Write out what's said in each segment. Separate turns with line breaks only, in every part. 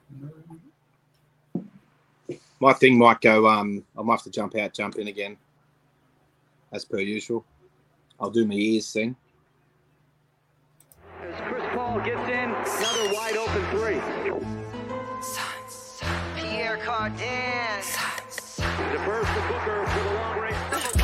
My thing might go. I might have to jump in again, as per usual. I'll do my ears thing.
As Chris Paul gets in, another wide open three.
Pierre Cardin.
Defers to Booker for the long range.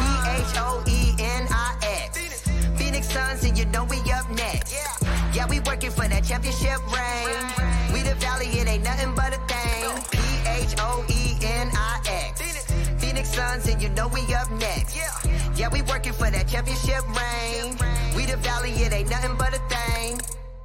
Phoenix. Phoenix Suns, and you know we up next. Yeah, we working for that championship ring. We the Valley, it ain't nothing but a thing. Phoenix. Phoenix Suns, and you know we up next. Yeah, we working for that championship ring. We the Valley, it ain't nothing but a thing.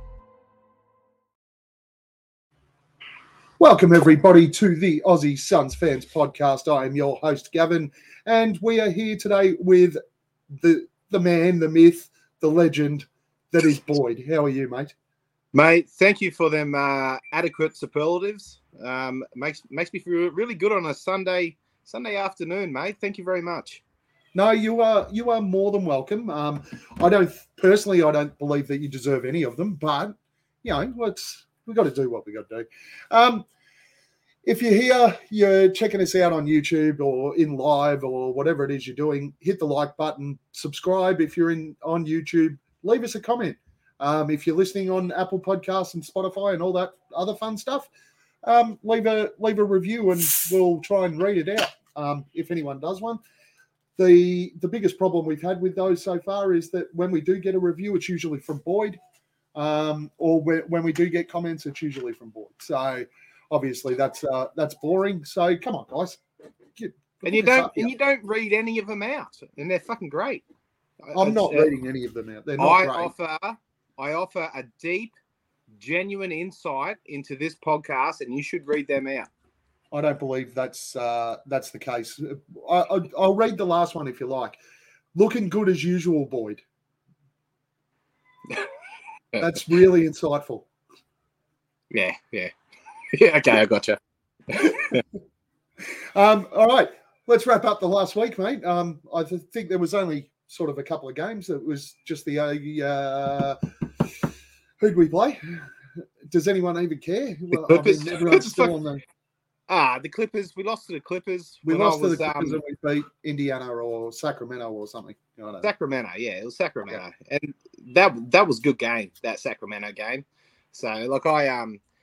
Welcome, everybody, to the Aussie Suns Fans Podcast. I am your host, Gavin, and we are here today with the man, the myth, the legend that is Boyd. How are you, mate?
Mate, thank you for them adequate superlatives. Makes me feel really good on a Sunday afternoon, mate. Thank you very much.
No, you are more than welcome. I don't believe that you deserve any of them, but you know, we've got to do what we got to do. If you're here, you're checking us out on YouTube or in live or whatever it is you're doing, hit the like button, subscribe. If you're on YouTube, leave us a comment. If you're listening on Apple Podcasts and Spotify and all that other fun stuff, leave a review and we'll try and read it out if anyone does one. The biggest problem we've had with those so far is that when we do get a review, it's usually from Boyd. Or when we do get comments, it's usually from Boyd. So obviously that's boring. So come on, guys.
You don't read any of them out, and they're fucking great.
I'm not reading any of them out. They're not great.
I offer a deep, genuine insight into this podcast, and you should read them out.
I don't believe that's the case. I'll read the last one if you like. Looking good as usual, Boyd. That's really insightful.
Yeah. Okay, I gotcha.
All right, let's wrap up the last week, mate. I think there was only sort of a couple of games. It was just the who'd we play? Does anyone even care?
The Clippers.
Everyone's still on the.
The Clippers. We lost to the Clippers.
We lost to the Clippers and we beat Indiana or Sacramento or something.
Sacramento, yeah, it was Sacramento, and that was a good game. That Sacramento game. So, like, I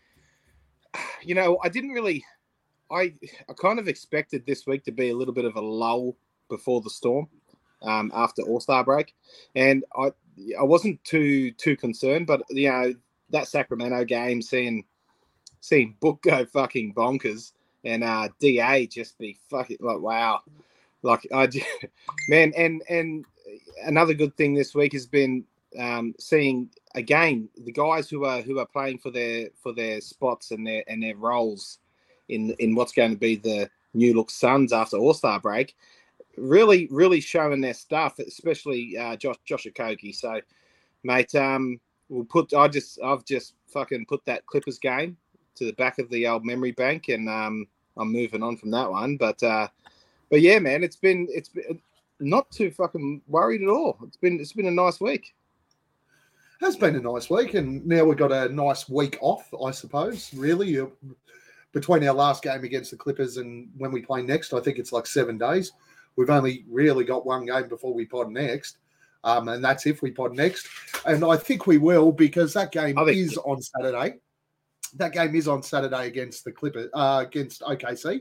didn't really. I kind of expected this week to be a little bit of a lull before the storm, after All-Star break, and I wasn't too concerned, but that Sacramento game, seeing Book go fucking bonkers and DA just be fucking like, wow. Like, man, and another good thing this week has been seeing again the guys who are playing for their spots and their roles in what's going to be the new look Suns after All-Star break, really, really showing their stuff, especially Josh Okogie. So, mate, I've just fucking put that Clippers game to the back of the old memory bank, and I'm moving on from that one. But yeah, man, it's been not too fucking worried at all. It's been a nice week.
It has been a nice week, and now we've got a nice week off, I suppose. Really, between our last game against the Clippers and when we play next, I think it's like 7 days. We've only really got one game before we pod next, and that's if we pod next. And I think we will, because that game is on Saturday. That game is on Saturday against the Clippers, against OKC.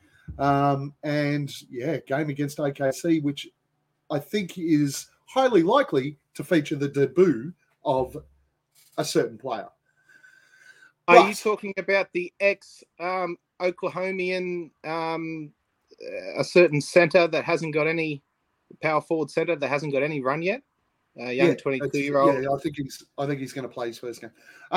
And yeah, game against OKC, which I think is highly likely to feature the debut of a certain player.
Are you talking about the ex-Oklahomian, a certain center that hasn't got any power forward center that hasn't got any run yet? Young 22-year-old.
Yeah, I think he's going to play his first game.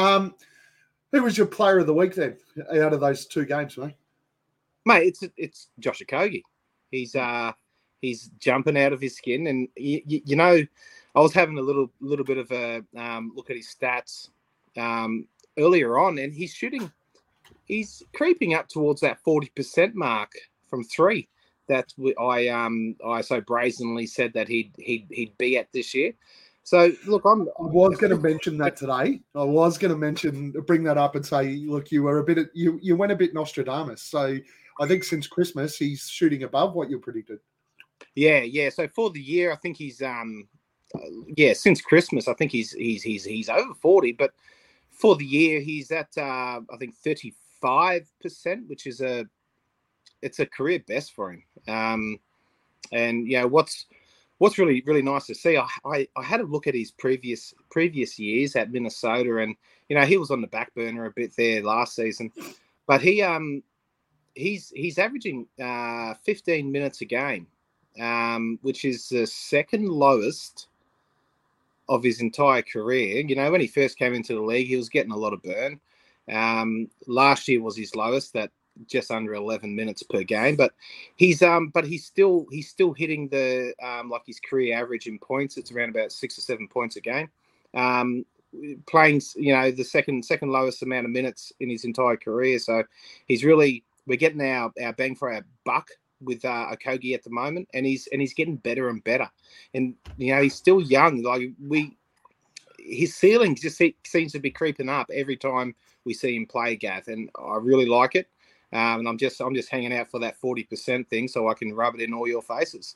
Who was your player of the week then, out of those two games, mate?
Mate, it's Josh Okogie. He's jumping out of his skin, and you know, I was having a little bit of a look at his stats earlier on, and he's creeping up towards that 40% mark from three that I so brazenly said that he'd be at this year. So look,
I was going to mention that today. I was going to bring that up and say, look, you were you went a bit Nostradamus. So I think since Christmas, he's shooting above what you predicted.
Yeah. So for the year, I think he's since Christmas, I think he's over 40. But for the year, he's at I think 35%, which is it's a career best for him. And what's really, really nice to see, I had a look at his previous years at Minnesota, and he was on the back burner a bit there last season, but he's averaging 15 minutes a game, which is the second lowest of his entire career. When he first came into the league, he was getting a lot of burn. Last year was his lowest, at just under 11 minutes per game, but he's still hitting the like his career average in points. It's around about 6 or 7 points a game. Playing the second lowest amount of minutes in his entire career. So we're getting our bang for our buck with Okogie at the moment, and he's getting better and better. And he's still young. His ceiling just seems to be creeping up every time we see him play, Gav, and I really like it. And I'm just hanging out for that 40% thing so I can rub it in all your faces.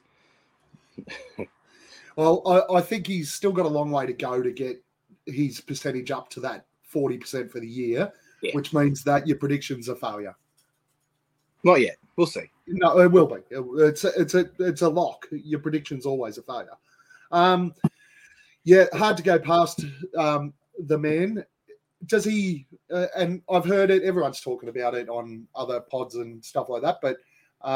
Well, I think he's still got a long way to go to get his percentage up to that 40% for the year, which means that your prediction's a failure.
Not yet. We'll see.
No, it will be. It's a lock. Your prediction's always a failure. Hard to go past the man. Does he? And I've heard it. Everyone's talking about it on other pods and stuff like that. But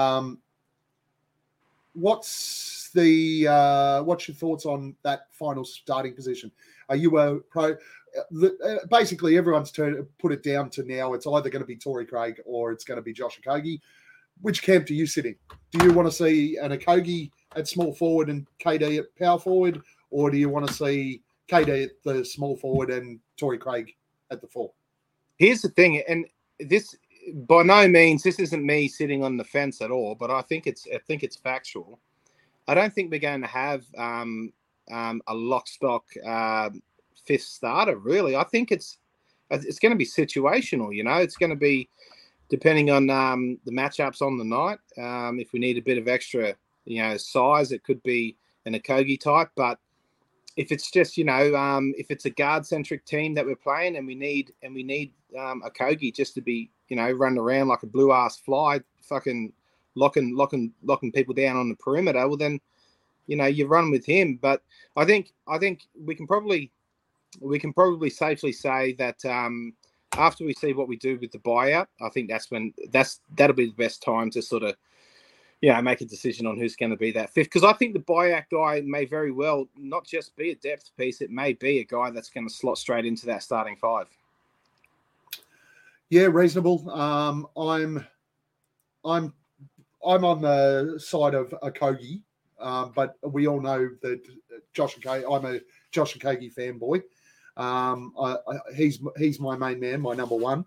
what's your thoughts on that final starting position? Are you a pro? Basically, everyone's put it down to now. It's either going to be Torrey Craig or it's going to be Josh Okogie. Which camp do you sit in? Do you want to see an Okogie at small forward and KD at power forward, or do you want to see KD at the small forward and Torrey Craig at the 4?
Here's the thing, and this by no means this isn't me sitting on the fence at all, but I think it's factual. I don't think we're going to have a lock stock fifth starter. Really, I think it's going to be situational. It's going to be depending on the matchups on the night. If we need a bit of extra, size, it could be an Okogie type, but if it's just, if it's a guard-centric team that we're playing and we need Okogie just to be, running around like a blue-ass fly, fucking locking people down on the perimeter, well then, you run with him. But I think we can probably safely say that after we see what we do with the buyout, I think that'll be the best time to sort of, make a decision on who's going to be that fifth. Because I think the buyout guy may very well not just be a depth piece; it may be a guy that's going to slot straight into that starting 5.
Yeah, reasonable. I'm on the side of Okogie, but we all know that I'm a Josh Okogie fanboy. He's my main man, my number one.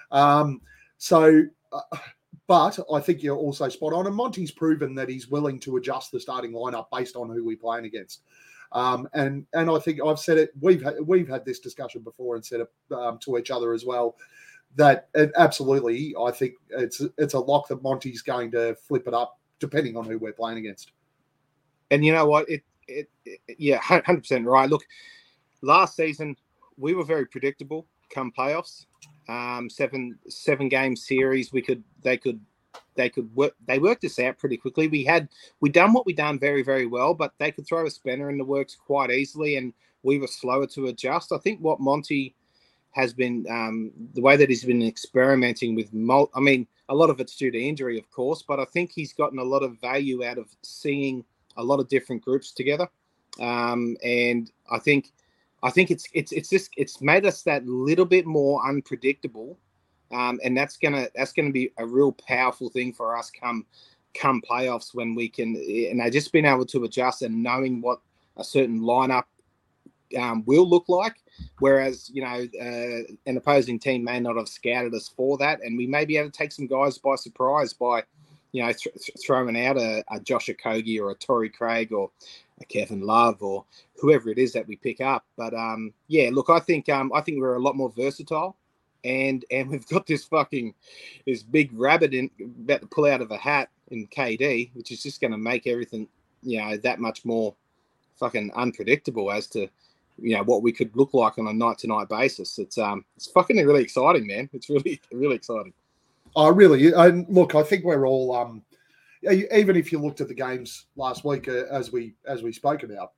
But I think you're also spot on. And Monty's proven that he's willing to adjust the starting lineup based on who we're playing against. And I think I've said it. We've had this discussion before and said it to each other as well. That absolutely, I think it's a lock that Monty's going to flip it up depending on who we're playing against. And
you know what? 100% right. Look, last season we were very predictable come playoffs. 7 game series. They worked us out pretty quickly. We done what we done very, very well, but they could throw a spanner in the works quite easily, and we were slower to adjust. I think what Monty has been, the way that he's been experimenting with, a lot of it's due to injury, of course, but I think he's gotten a lot of value out of seeing a lot of different groups together, and I think it's made us that little bit more unpredictable, and that's gonna be a real powerful thing for us come playoffs when we can, just being able to adjust and knowing what a certain lineup will look like. Whereas an opposing team may not have scouted us for that, and we may be able to take some guys by surprise by throwing out a Josh Okogie or a Torrey Craig or a Kevin Love or whoever it is that we pick up. But look, I think we're a lot more versatile, and we've got this big rabbit about to pull out of a hat in KD, which is just going to make everything that much more fucking unpredictable as to what we could look like on a night-to-night basis. It's fucking really exciting, man. It's really, really exciting.
Oh, really? And look, I think we're all even if you looked at the games last week, as we spoke about,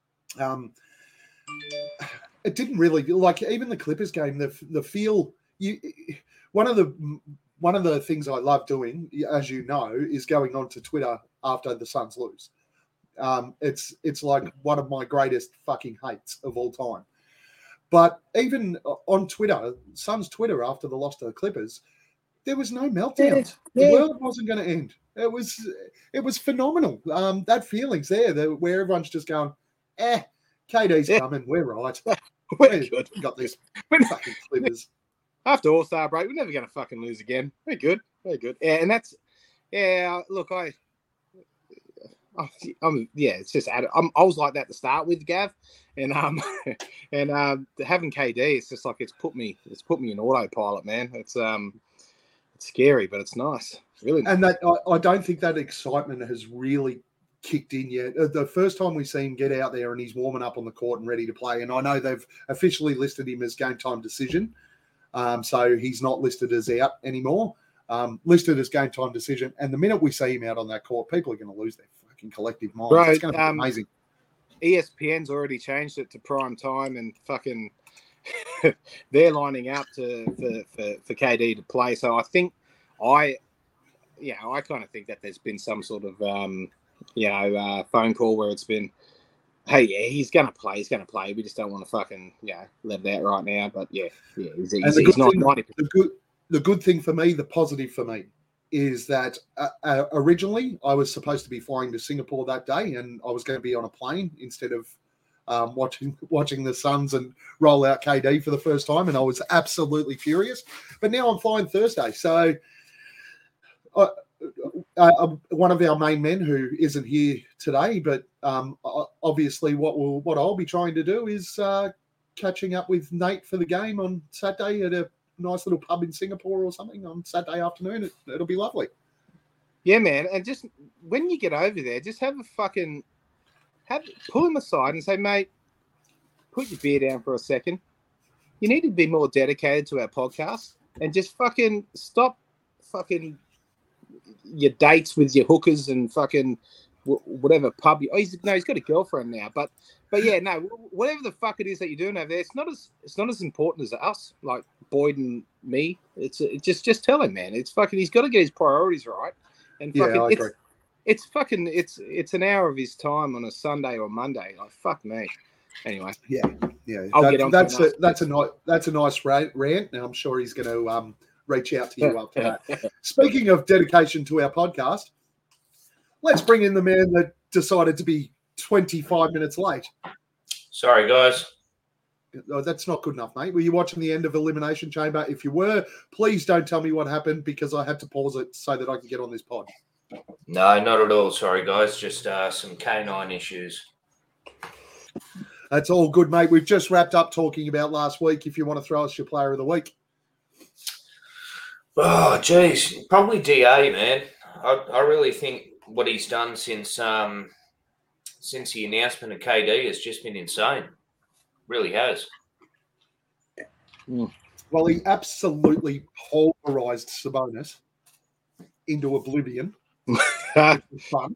it didn't really like even the Clippers game. The feel one of the things I love doing, as you know, is going onto Twitter after the Suns lose. It's like one of my greatest fucking hates of all time. But even on Twitter, Suns Twitter after the loss to the Clippers, there was no meltdown.
Yeah.
The world wasn't going to end. It was phenomenal. That feeling's there, where everyone's just going, KD's coming. We're right.
We're good.
We got this fucking Clippers.
After All-Star break, we're never going to fucking lose again. We're good. We're good. Yeah, and that's look, it's just I was like that to start with, Gav, and having KD, it's just like it's put me in autopilot, man. It's scary, but it's nice. It's really nice.
And that I don't think that excitement has really kicked in yet. The first time we see him get out there and he's warming up on the court and ready to play, and I know they've officially listed him as game time decision, so he's not listed as out anymore. Listed as game time decision, and the minute we see him out on that court, people are going to lose their fucking collective minds.
Right,
it's going to be amazing.
ESPN's already changed it to prime time, and fucking they're lining up for KD to play. So I think I kind of think that there's been some sort of phone call where it's been, hey, yeah, he's going to play. We just don't want to fucking let it out right now. But he's not 90%.
The good thing for me, the positive for me, is that originally I was supposed to be flying to Singapore that day, and I was going to be on a plane instead of watching the Suns and roll out KD for the first time, and I was absolutely furious. But now I'm flying Thursday, so one of our main men who isn't here today, but obviously what I'll be trying to do is catching up with Nate for the game on Saturday at a nice little pub in Singapore or something on Saturday afternoon. It'll be lovely.
Yeah, man. And just when you get over there, just pull him aside and say, mate, put your beer down for a second. You need to be more dedicated to our podcast and just fucking stop fucking your dates with your hookers and fucking whatever pub. He's got a girlfriend now, but yeah, no, whatever the fuck it is that you're doing over there, it's not as important as us, like Boyd and me. It's just tell him, man. It's fucking. He's got to get his priorities right. And fucking,
I agree.
It's an hour of his time on a Sunday or Monday. Like fuck me. Anyway,
yeah. That's a nice rant. Now I'm sure he's going to reach out to you after that. Speaking of dedication to our podcast, let's bring in the man that decided to be 25 minutes late.
Sorry, guys.
Oh, that's not good enough, mate. Were you watching the end of Elimination Chamber? If you were, please don't tell me what happened because I had to pause it so that I could get on this pod.
No, not at all. Sorry, guys. Just some canine issues.
That's all good, mate. We've just wrapped up talking about last week. If you want to throw us your player of the week.
Oh, geez. Probably DA, man. I really think what he's done since the announcement of KD has just been insane. Really has.
Well, he absolutely pulverized Sabonis into oblivion. Fun.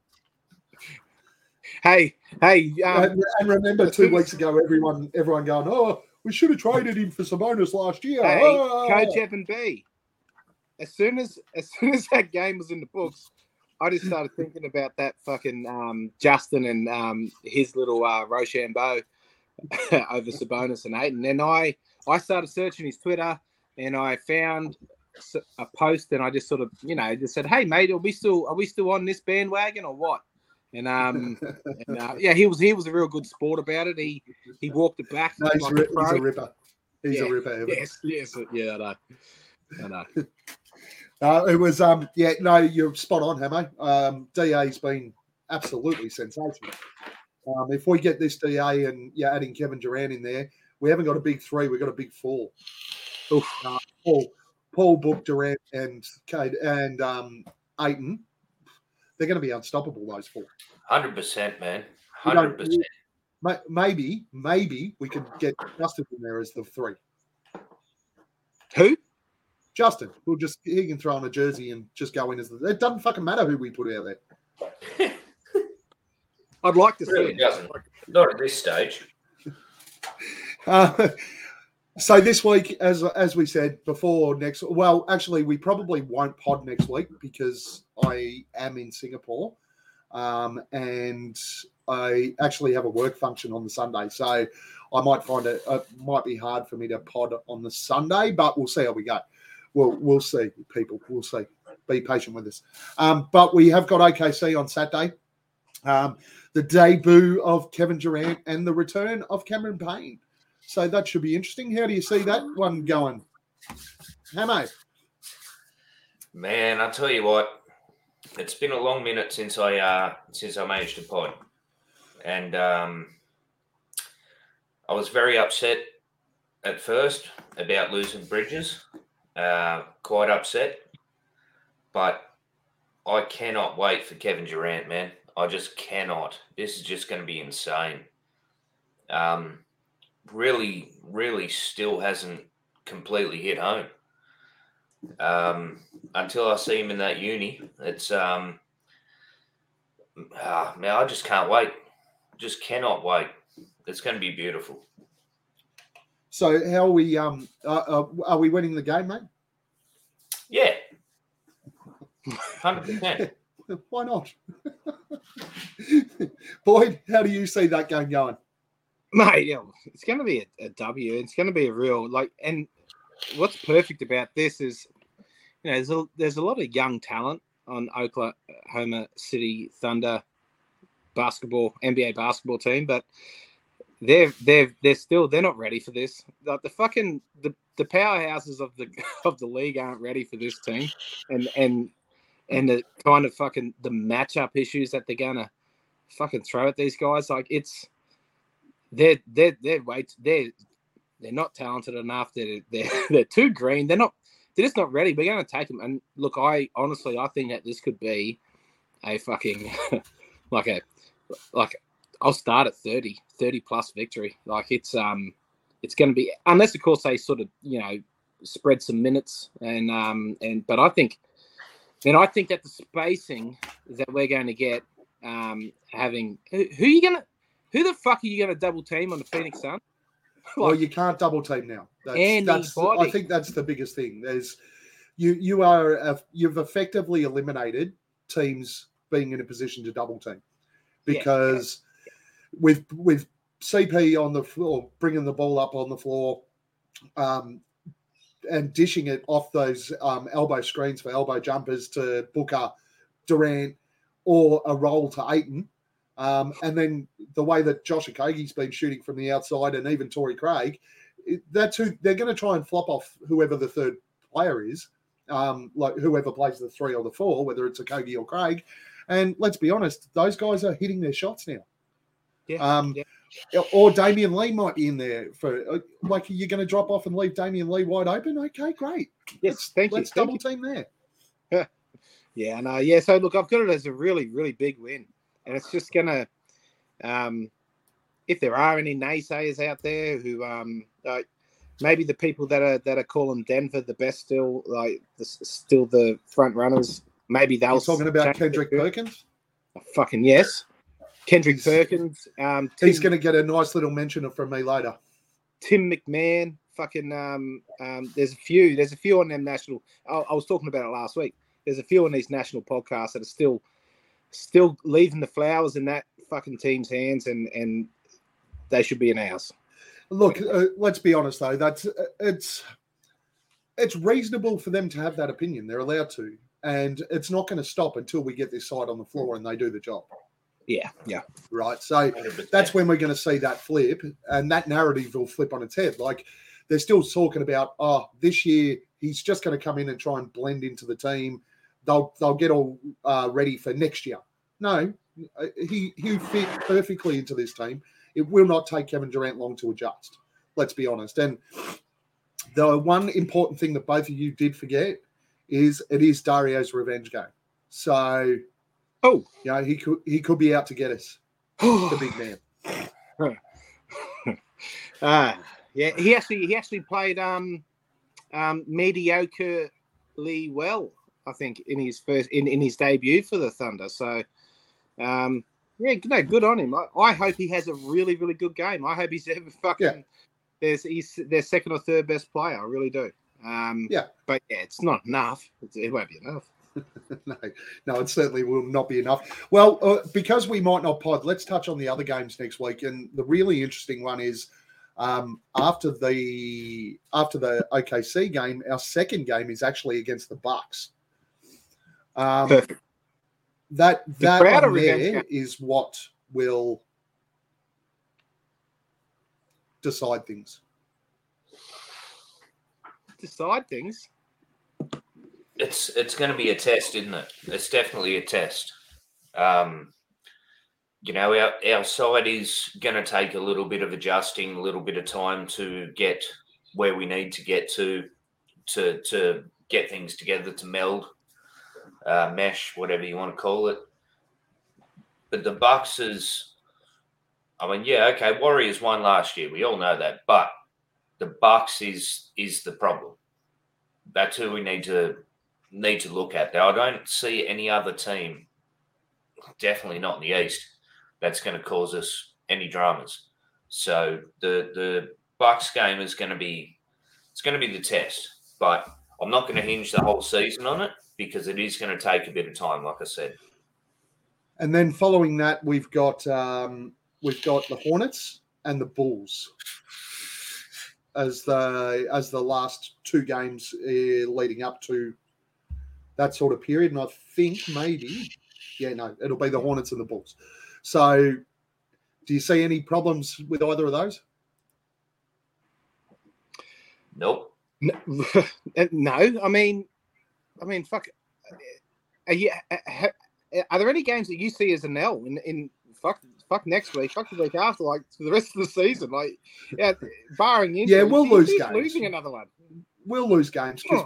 Hey.
And remember 2 weeks ago, everyone going, oh, we should have traded him for Sabonis last year.
Hey, Coach Evan B. As soon as that game was in the books, I just started thinking about that fucking Justin and his little Rochambeau over Sabonis and Ayton. And I started searching his Twitter and I found a post and I just sort of, just said, hey, mate, are we still on this bandwagon or what? And he was a real good sport about it. He walked it back.
No, he's a ripper. He's a ripper.
Yes. Yeah, I know.
It was, no, you're spot on, Hamo. DA's been absolutely sensational. If we get this DA and adding Kevin Durant in there, we haven't got a big three, we've got a big four. Paul Book, Durant, and Cade and Ayton, they're going to be unstoppable, those four.
100%, man. 100%.
Maybe we could get Justin in there as the three.
Who?
Justin. He can throw on a jersey and just go in as the. It doesn't fucking matter who we put out there.
I'd like to
It really
see
doesn't. Not at this stage.
So this week, as we said before, actually, we probably won't pod next week because I am in Singapore, and I actually have a work function on the Sunday. So I might find it might be hard for me to pod on the Sunday, but we'll see how we go. We'll see, people. We'll see. Be patient with us. But we have got OKC on Saturday. The debut of Kevin Durant and the return of Cameron Payne. So that should be interesting. How do you see that one going? Hamo?
Man, I'll tell you what. It's been a long minute since I managed to pod. And I was very upset at first about losing Bridges. Quite upset. But I cannot wait for Kevin Durant, man. I just cannot. This is just going to be insane. Really, really still hasn't completely hit home. Until I see him in that uni, it's man, I just can't wait. Just cannot wait. It's going to be beautiful.
So how are we? Are we winning the game, mate?
Yeah, 100%.
Why not? Boyd, how do you see that game going?
Mate, it's going to be a W. It's going to be a real and what's perfect about this is, there's a lot of young talent on Oklahoma City Thunder NBA basketball team, but they're not ready for this. Like the powerhouses of the league aren't ready for this team, and the kind of the matchup issues that they're gonna fucking throw at these guys, they're not talented enough. They're too green. They're just not ready. We're going to take them. And look, I think that this could be a fucking I'll start at 30 plus victory. It's going to be, unless of course they sort of spread some minutes but I think that the spacing that we're going to get having who the fuck are you going to double team on the Phoenix Suns?
Well, you can't double team now. I think that's the biggest thing. You've effectively eliminated teams being in a position to double team because with CP on the floor, bringing the ball up on the floor, and dishing it off those elbow screens for elbow jumpers to Booker, Durant, or a roll to Ayton. And then the way that Josh Okogie's been shooting from the outside, and even Torrey Craig, that's who they're going to try and flop off whoever the third player is, whoever plays the 3 or the 4, whether it's Okogie or Craig. And let's be honest, those guys are hitting their shots now. Or Damian Lee might be in there for you're going to drop off and leave Damian Lee wide open. Okay, great.
Yes,
let's double team there.
So look, I've got it as a really, really big win. And it's just going to, if there are any naysayers out there who, maybe the people that are calling Denver the best still, still the front runners, maybe they'll.
You're talking about Kendrick Perkins?
Fucking yes. Kendrick Perkins.
He's going to get a nice little mention from me later.
Tim McMahon. Fucking, there's a few on them national. I was talking about it last week. There's a few on these national podcasts that are still leaving the flowers in that fucking team's hands, and they should be in ours.
Look, let's be honest though. It's reasonable for them to have that opinion. They're allowed to, and it's not going to stop until we get this side on the floor and they do the job.
Yeah.
Right. So 100%. That's when we're going to see that flip, and that narrative will flip on its head. They're still talking about, this year he's just going to come in and try and blend into the team. They'll get all ready for next year. No, he fit perfectly into this team. It will not take Kevin Durant long to adjust. Let's be honest. And the one important thing that both of you did forget is it is Dario's revenge game. So, he could be out to get us. The big man.
He actually played mediocrely well, I think, in his first in his debut for the Thunder. So, good on him. I hope he has a really, really good game. I hope he's ever fucking he's their second or third best player. I really do. But it's not enough. It won't be enough.
No, it certainly will not be enough. Well, because we might not pod, let's touch on the other games next week. And the really interesting one is after the OKC game, our second game is actually against the Bucks.
Perfect.
That one there is what will decide things.
Decide things? It's going to be a test, isn't it? It's definitely a test. Our side is going to take a little bit of adjusting, a little bit of time to get where we need to get to get things together, to meld, mesh, whatever you want to call it. But the Bucks Warriors won last year. We all know that. But the Bucks is the problem. That's who we need to look at. Now, I don't see any other team, definitely not in the East, that's going to cause us any dramas. So the Bucks game is going to be the test. But I'm not going to hinge the whole season on it because it is going to take a bit of time, like I said.
And then following that, we've got the Hornets and the Bulls as the last two games leading up to that sort of period. And I think it'll be the Hornets and the Bulls. So do you see any problems with either of those?
Nope.
No. I mean, fuck. Are there any games that you see as an L in fuck next week, fuck the week after, like for the rest of the season? Like, barring injury,
we'll lose games.
Losing another one.
We'll lose games because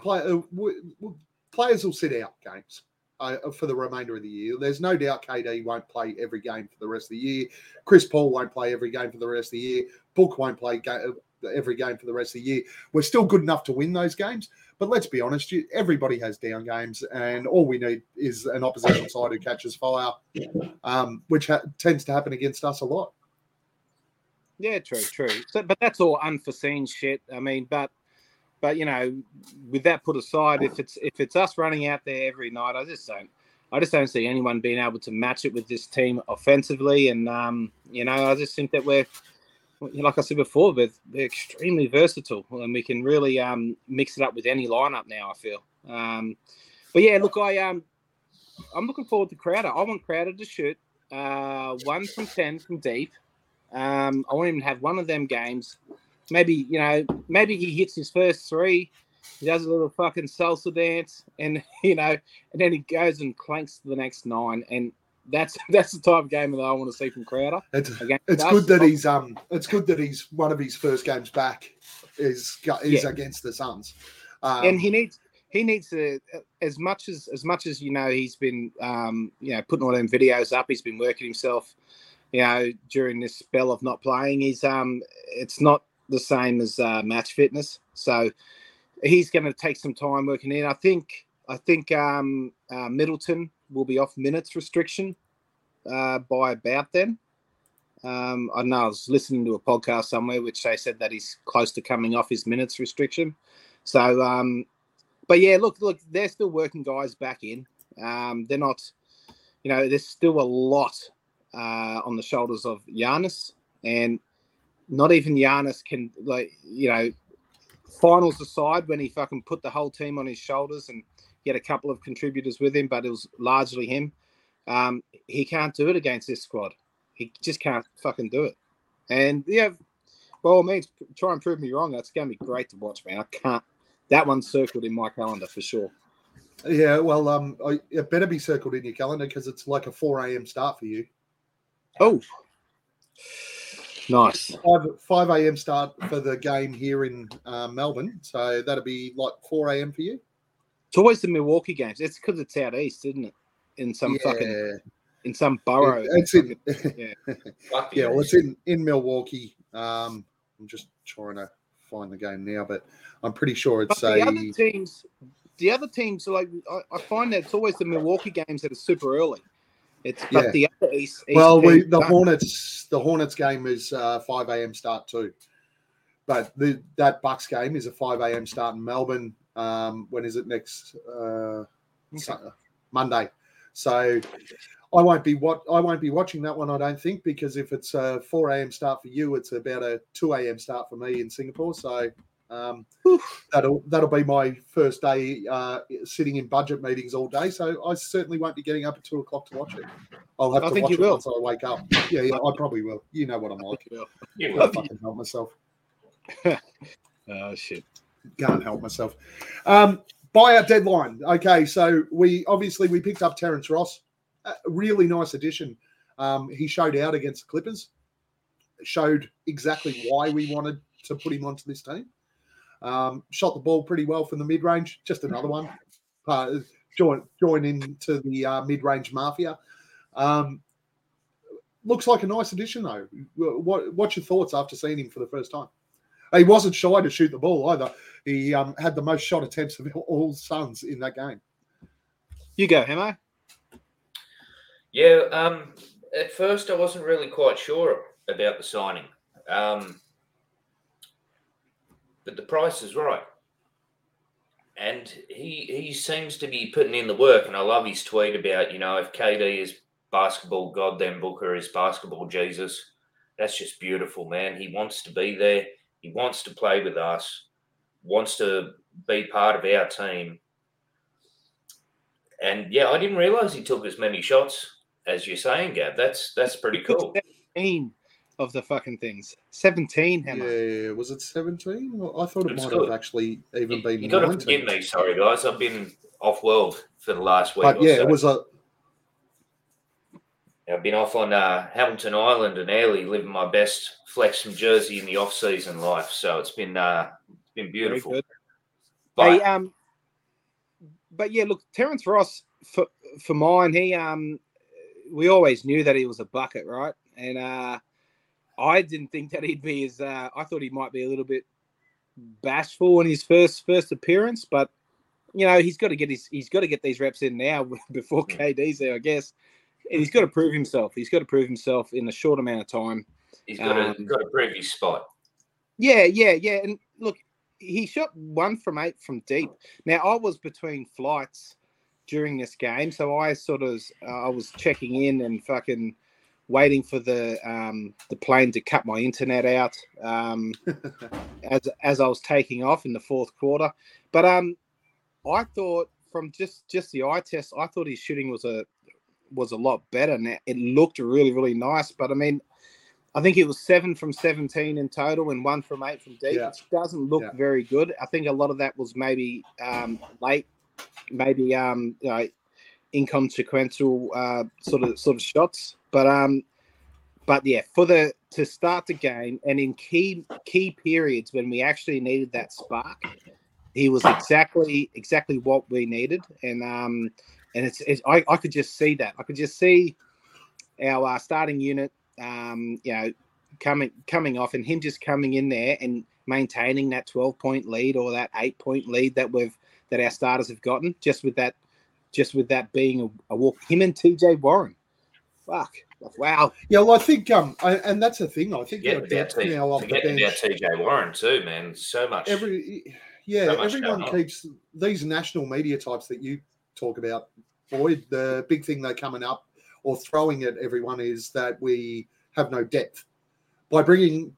players will sit out games for the remainder of the year. There's no doubt KD won't play every game for the rest of the year. Chris Paul won't play every game for the rest of the year. Book won't play every game for the rest of the year. We're still good enough to win those games. But let's be honest, everybody has down games, and all we need is an opposition side who catches fire, which tends to happen against us a lot.
Yeah, true. So, but that's all unforeseen shit. I mean, but with that put aside, if it's us running out there every night, I just don't see anyone being able to match it with this team offensively, and I just think that we're, like I said before, they're extremely versatile, and we can really mix it up with any lineup now, I feel. But yeah, look, I'm looking forward to Crowder. I want Crowder to shoot 1 from 10 from deep. I want him to have one of them games. Maybe he hits his first three, he does a little fucking salsa dance, and and then he goes and clanks to the next 9, and that's the type of game that I want to see from Crowder.
It's good that he's one of his first games back is against the Suns,
and he needs to, as much as he's been putting all them videos up. He's been working himself, during this spell of not playing. It's not the same as match fitness, so he's going to take some time working in. I think Middleton will be off minutes restriction by about then. I know I was listening to a podcast somewhere which they said that he's close to coming off his minutes restriction. So, but yeah, look, they're still working guys back in. They're not, there's still a lot on the shoulders of Giannis, and not even Giannis can, finals aside, when he fucking put the whole team on his shoulders and he had a couple of contributors with him, but it was largely him. He can't do it against this squad. He just can't fucking do it. And by all means, try and prove me wrong. That's going to be great to watch, man. I that one's circled in my calendar for sure.
Yeah, well, it better be circled in your calendar because it's like a 4 a.m. start for you.
Oh, nice.
5 a.m. start for the game here in Melbourne. So that'll be like 4 a.m. for you.
It's always the Milwaukee games. It's because it's out east, isn't it? In some in some borough.
It's in,
yeah.
Yeah, well, it's in Milwaukee. I'm just trying to find the game now, but I'm pretty sure it's
the other teams are like I find that it's always the Milwaukee games that are super early. It's but the other east
well,
teams
the Hornets game is 5 a.m. start too, but that Bucks game is a 5 a.m. start in Melbourne. When is it next? Monday. So I won't be watching that one, I don't think, because if it's a 4 a.m. start for you, it's about a 2 a.m. start for me in Singapore. So that'll be my first day sitting in budget meetings all day. So I certainly won't be getting up at 2 o'clock to watch it. I'll have to watch it once I wake up. Yeah, I probably will. You know what I'm like.
You
I'll fucking help myself.
Oh shit!
Can't help myself. Buyout deadline. Okay, so we picked up Terrence Ross. A really nice addition. He showed out against the Clippers. Showed exactly why we wanted to put him onto this team. Shot the ball pretty well from the mid-range. Just another one. Join into the mid-range mafia. Looks like a nice addition, though. What's your thoughts after seeing him for the first time? He wasn't shy to shoot the ball either. He had the most shot attempts of all Suns in that game.
You go, Hemo.
Yeah, at first I wasn't really quite sure about the signing. But the price is right. And he seems to be putting in the work. And I love his tweet about, if KD is basketball God, then Booker is basketball Jesus. That's just beautiful, man. He wants to be there. He wants to play with us, wants to be part of our team. And, yeah, I didn't realise he took as many shots as you're saying, Gab. That's pretty cool.
17 of the fucking things. 17, Hammer.
Yeah, was it 17? Well, I thought it might have actually even been 19.
You've got to forgive me, sorry, guys. I've been off-world for the last week
but,
or so.
It was a...
I've been off on Hamilton Island and Airlie, living my best flex from Jersey in the off-season life. So it's been beautiful.
Very good.
But,
hey, but yeah, look, Terrence Ross for mine, we always knew that he was a bucket, right? And I didn't think that he'd be as. I thought he might be a little bit bashful in his first appearance, but he's got to get these reps in now before KD's there, I guess. And he's got to prove himself. He's got to prove himself in a short amount of time.
He's got to prove his spot.
Yeah. And look, he shot 1 from 8 from deep. Now, I was between flights during this game, so I I was checking in and fucking waiting for the plane to cut my internet out as I was taking off in the fourth quarter. But I thought from just the eye test, I thought his shooting was a lot better. Now it looked really, really nice, but I mean, I think it was 7 from 17 in total and 1 from 8 from deep.
Yeah.
It doesn't look very good. I think a lot of that was maybe late, maybe inconsequential sort of shots. But yeah, to start the game and in key periods when we actually needed that spark, he was exactly what we needed. And I could just see that. I could just see our starting unit, coming off, and him just coming in there and maintaining that 12-point lead or that 8-point lead that our starters have gotten. Just with that being a walk. Him and TJ Warren, fuck, wow. Yeah,
well, I think and that's the thing. I think
about TJ Warren too, man. So much.
Everyone keeps these national media types that you talk about, Boyd. The big thing they're coming up or throwing at everyone is that we have no depth. By bringing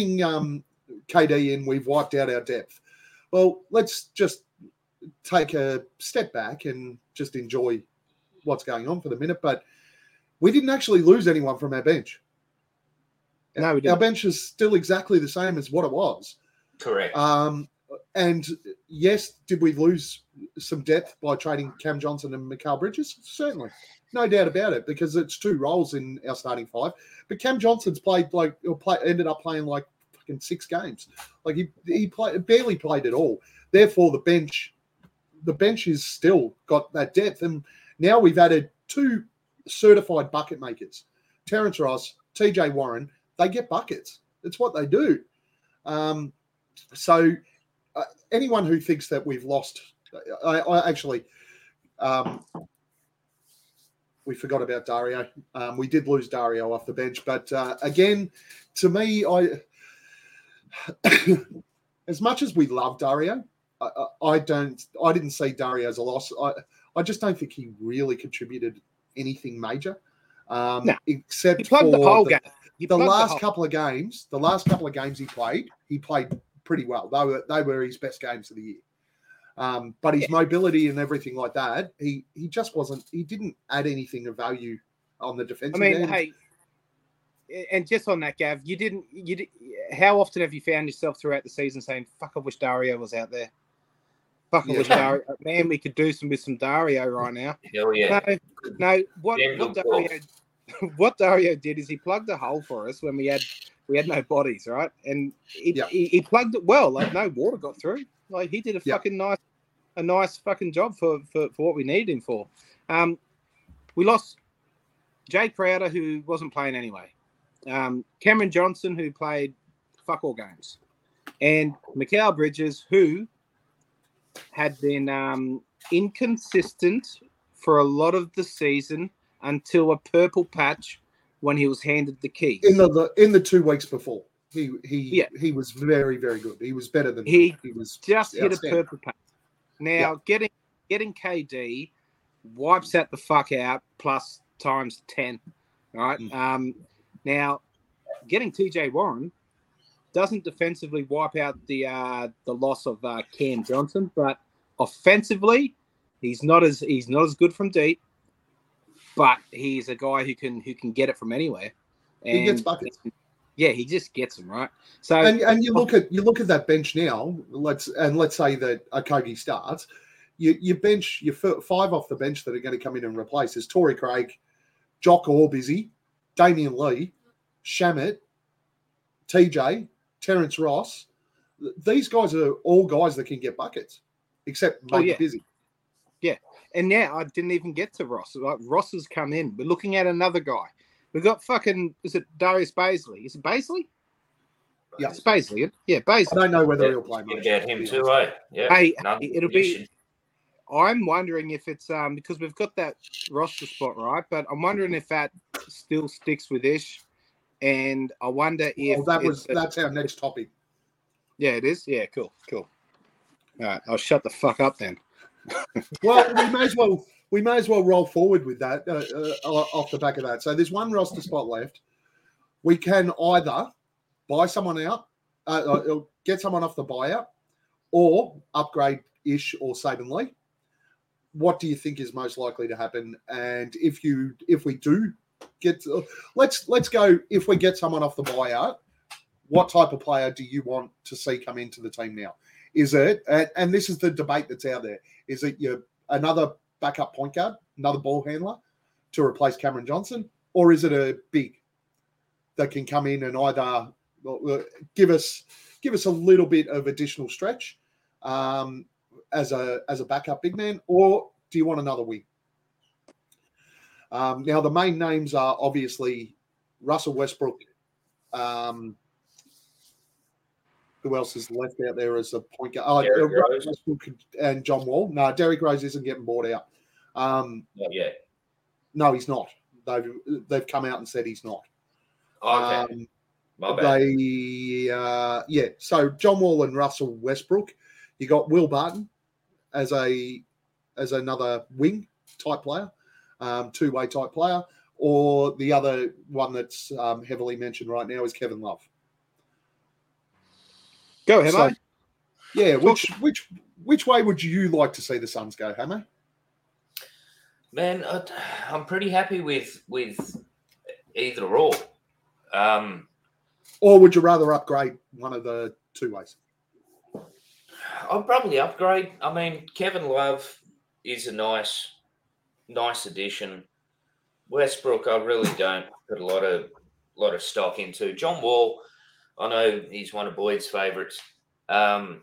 KD in, we've wiped out our depth. Well, let's just take a step back and just enjoy what's going on for the minute. But we didn't actually lose anyone from our bench.
No, we didn't.
Our bench is still exactly the same as what it was.
Correct.
And yes, did we lose some depth by trading Cam Johnson and Mikal Bridges? Certainly. No doubt about it, because it's two roles in our starting five. But Cam Johnson's ended up playing like fucking 6 games. Like he barely played at all. Therefore, the bench is still got that depth. And now we've added 2 certified bucket makers. Terrence Ross, TJ Warren, they get buckets. It's what they do. So anyone who thinks that we've lost, I actually, we forgot about Dario. We did lose Dario off the bench, but again, to me, as much as we love Dario, I didn't see Dario as a loss. I just don't think he really contributed anything major, except
He plugged
for
the whole game.
the last couple of games he played pretty well. They were his best games of the year. But his mobility and everything like that, he just wasn't. He didn't add anything of value on the defensive end.
Hey, and just on that, Gav, how often have you found yourself throughout the season saying, "Fuck, I wish Dario was out there. Fuck, I wish Dario. Man, we could do with some Dario right now."
Hell yeah.
No. What Dario did is he plugged a hole for us when we had no bodies, right? And he plugged it well. Like no water got through. Like he did a nice fucking job for what we needed him for. We lost Jay Crowder, who wasn't playing anyway. Cameron Johnson, who played fuck all games, and Mikal Bridges, who had been inconsistent for a lot of the season until a purple patch when he was handed the keys.
In the 2 weeks before, he was very, very good. He was better than
he
was
just hit a purple patch. Now getting KD wipes that the fuck out plus times 10, right? Now getting TJ Warren doesn't defensively wipe out the loss of Cam Johnson, but offensively he's not as good from deep. But he's a guy who can get it from anywhere. And
he gets buckets.
Yeah, he just gets them, right? So
and you look at that bench now. Let's say that Okogie starts. You bench your 5 off the bench that are going to come in and replace is Torrey Craig, Jock Orbizzy, Damian Lee, Shamit, TJ, Terrence Ross. These guys are all guys that can get buckets, except Busy.
Yeah. And now I didn't even get to Ross. Like Ross has come in. We're looking at another guy. We've got is it Darius Baisley? Is it Baisley?
Yeah.
It's Baisley. Yeah, Baisley.
I don't know whether he'll play much.
Get him too, eh? Yeah.
Hey, it'll be. I'm wondering if it's because we've got that roster spot right, but I'm wondering if that still sticks with Ish, and I wonder if
that's our next topic.
Yeah, it is. Yeah, cool. All right, I'll shut the fuck up then.
Well, we may as well roll forward with that off the back of that. So there's one roster spot left. We can either buy someone out, get someone off the buyout, or upgrade Ish or Saban Lee. What do you think is most likely to happen? And if we do get, let's go. If we get someone off the buyout, what type of player do you want to see come into the team now? Is it, and this is the debate that's out there, is it another backup point guard, another ball handler to replace Cameron Johnson, or is it a big that can come in and either give us a little bit of additional stretch as a backup big man, or do you want another wing? Now, the main names are obviously Russell Westbrook. Who else is left out there as a point guard? Westbrook and John Wall. No, Derrick Rose isn't getting bought out.
Not yet.
No, he's not. They've come out and said he's not.
Okay. My bad.
So John Wall and Russell Westbrook. You got Will Barton as another wing type player, 2-way type player, or the other one that's heavily mentioned right now is Kevin Love.
Go, Hamo.
So, yeah, which way would you like to see the Suns go, Hamo?
Man, I'm pretty happy with either or.
Or would you rather upgrade one of the 2 ways?
I'll probably upgrade. I mean, Kevin Love is a nice addition. Westbrook, I really don't put a lot of stock into. John Wall, I know he's one of Boyd's favourites. I'd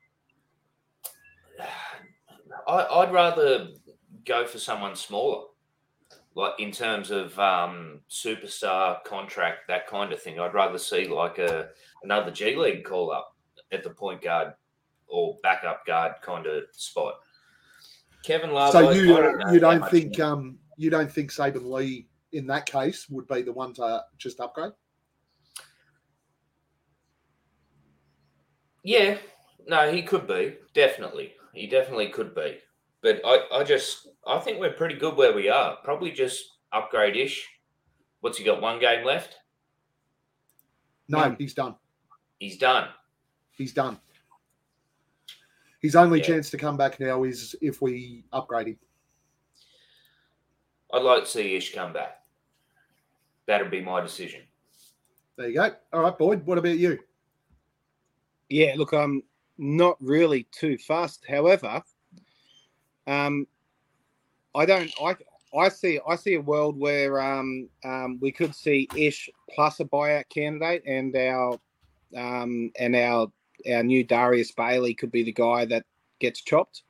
rather go for someone smaller, like in terms of superstar contract, that kind of thing. I'd rather see like another G League call up at the point guard or backup guard kind of spot. Kevin Love.
So
you
don't think Saban Lee in that case would be the one to just upgrade?
Yeah, no, he could be, definitely. He definitely could be. But I think we're pretty good where we are. Probably just upgrade-ish. What's he got, 1 game left?
No, he's done.
He's done.
He's done. His only chance to come back now is if we upgrade him.
I'd like to see Ish come back. That'd be my decision.
There you go. All right, Boyd, what about you?
Yeah, look, I'm not really too fussed. However, I see a world where we could see Ish plus a buyout candidate, and our new Darius Bailey could be the guy that gets chopped.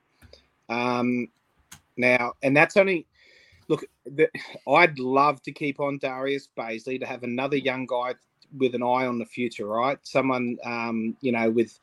Now, and that's only look. I'd love to keep on Darius Bailey to have another young guy with an eye on the future, right? Someone with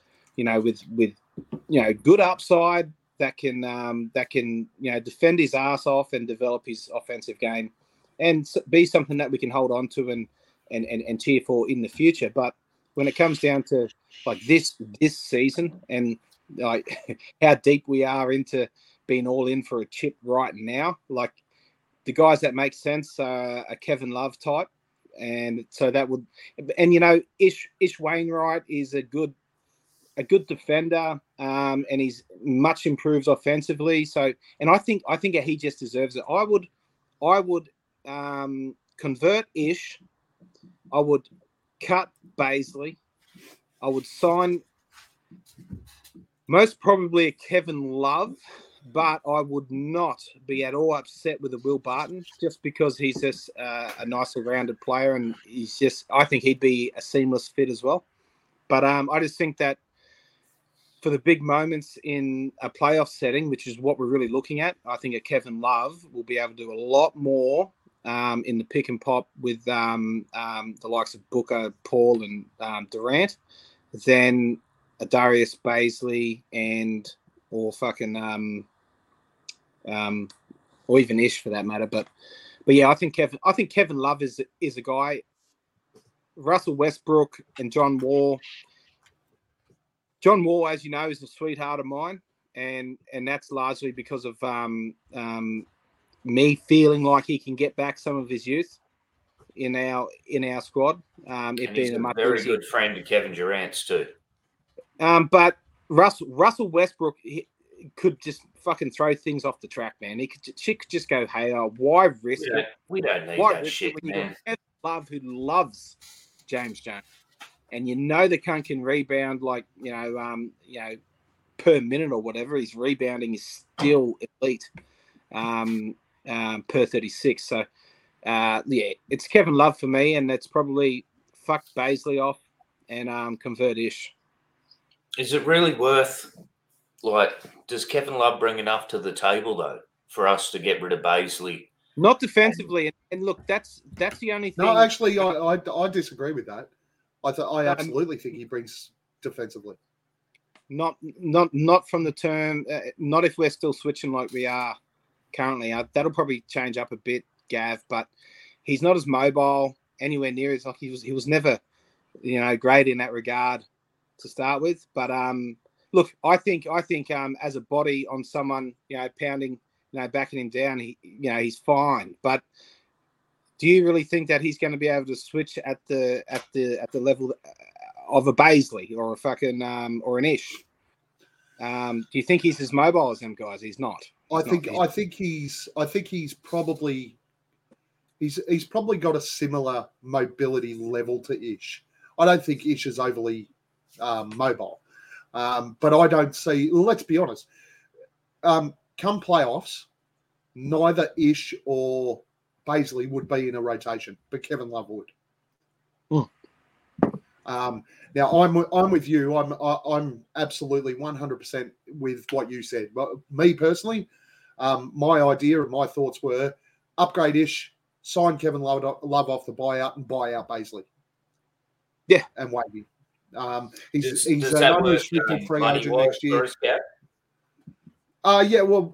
good upside that can defend his ass off and develop his offensive game, and be something that we can hold on to and cheer for in the future. But when it comes down to like this season and like how deep we are into being all in for a chip right now, like the guys that make sense are a Kevin Love type. And so that would, and Ish Wainwright is a good defender, and he's much improved offensively. So, and I think he just deserves it. I would convert Ish. I would cut Baisley. I would sign most probably a Kevin Love, but I would not be at all upset with a Will Barton just because he's just a nicer rounded player, and I think he'd be a seamless fit as well. But I just think that for the big moments in a playoff setting, which is what we're really looking at, I think a Kevin Love will be able to do a lot more in the pick and pop with the likes of Booker, Paul, and Durant than a Darius Baisley or even Ish for that matter. But yeah, I think Kevin Love is a guy. Russell Westbrook and John Wall. John Wall, as you know, is a sweetheart of mine, and that's largely because of me feeling like he can get back some of his youth in our squad.
And he's a very good friend to Kevin Durant's too.
But Russell Westbrook could just fucking throw things off the track, man. She could just go, hey, why risk it?
We don't need that shit, man.
Love who loves James Jones, and the cunt can rebound like per minute or whatever. His rebounding is still elite per 36. So it's Kevin Love for me, and that's probably fuck Baisley off and convert Ish.
Is it really worth? Does Kevin Love bring enough to the table though for us to get rid of Baisley?
Not defensively, and look, that's the only thing.
No, actually, I disagree with that. I absolutely think he brings defensively.
Not from the term. Not if we're still switching like we are currently. That'll probably change up a bit, Gav. But he's not as mobile anywhere near as like he was never, great in that regard to start with. But look, I think as a body on someone, pounding, backing him down, he's fine. But do you really think that he's going to be able to switch at the level of a Baisley or a fucking or an Ish? Do you think he's as mobile as them guys? He's not.
I think he's probably got a similar mobility level to Ish. I don't think Ish is overly mobile. But I don't see. Let's be honest. Come playoffs, neither Ish or Paisley would be in a rotation, but Kevin Love would. Now I'm with you. I'm absolutely 100% with what you said. But me personally, my idea and my thoughts were upgrade Ish, sign Kevin Love off the buyout, and buy out Paisley.
Yeah,
and Wavy.
Does
He's
that
an
work,
unrestricted free agent
money-wise
next year.
for us, Gav?
Yeah, well,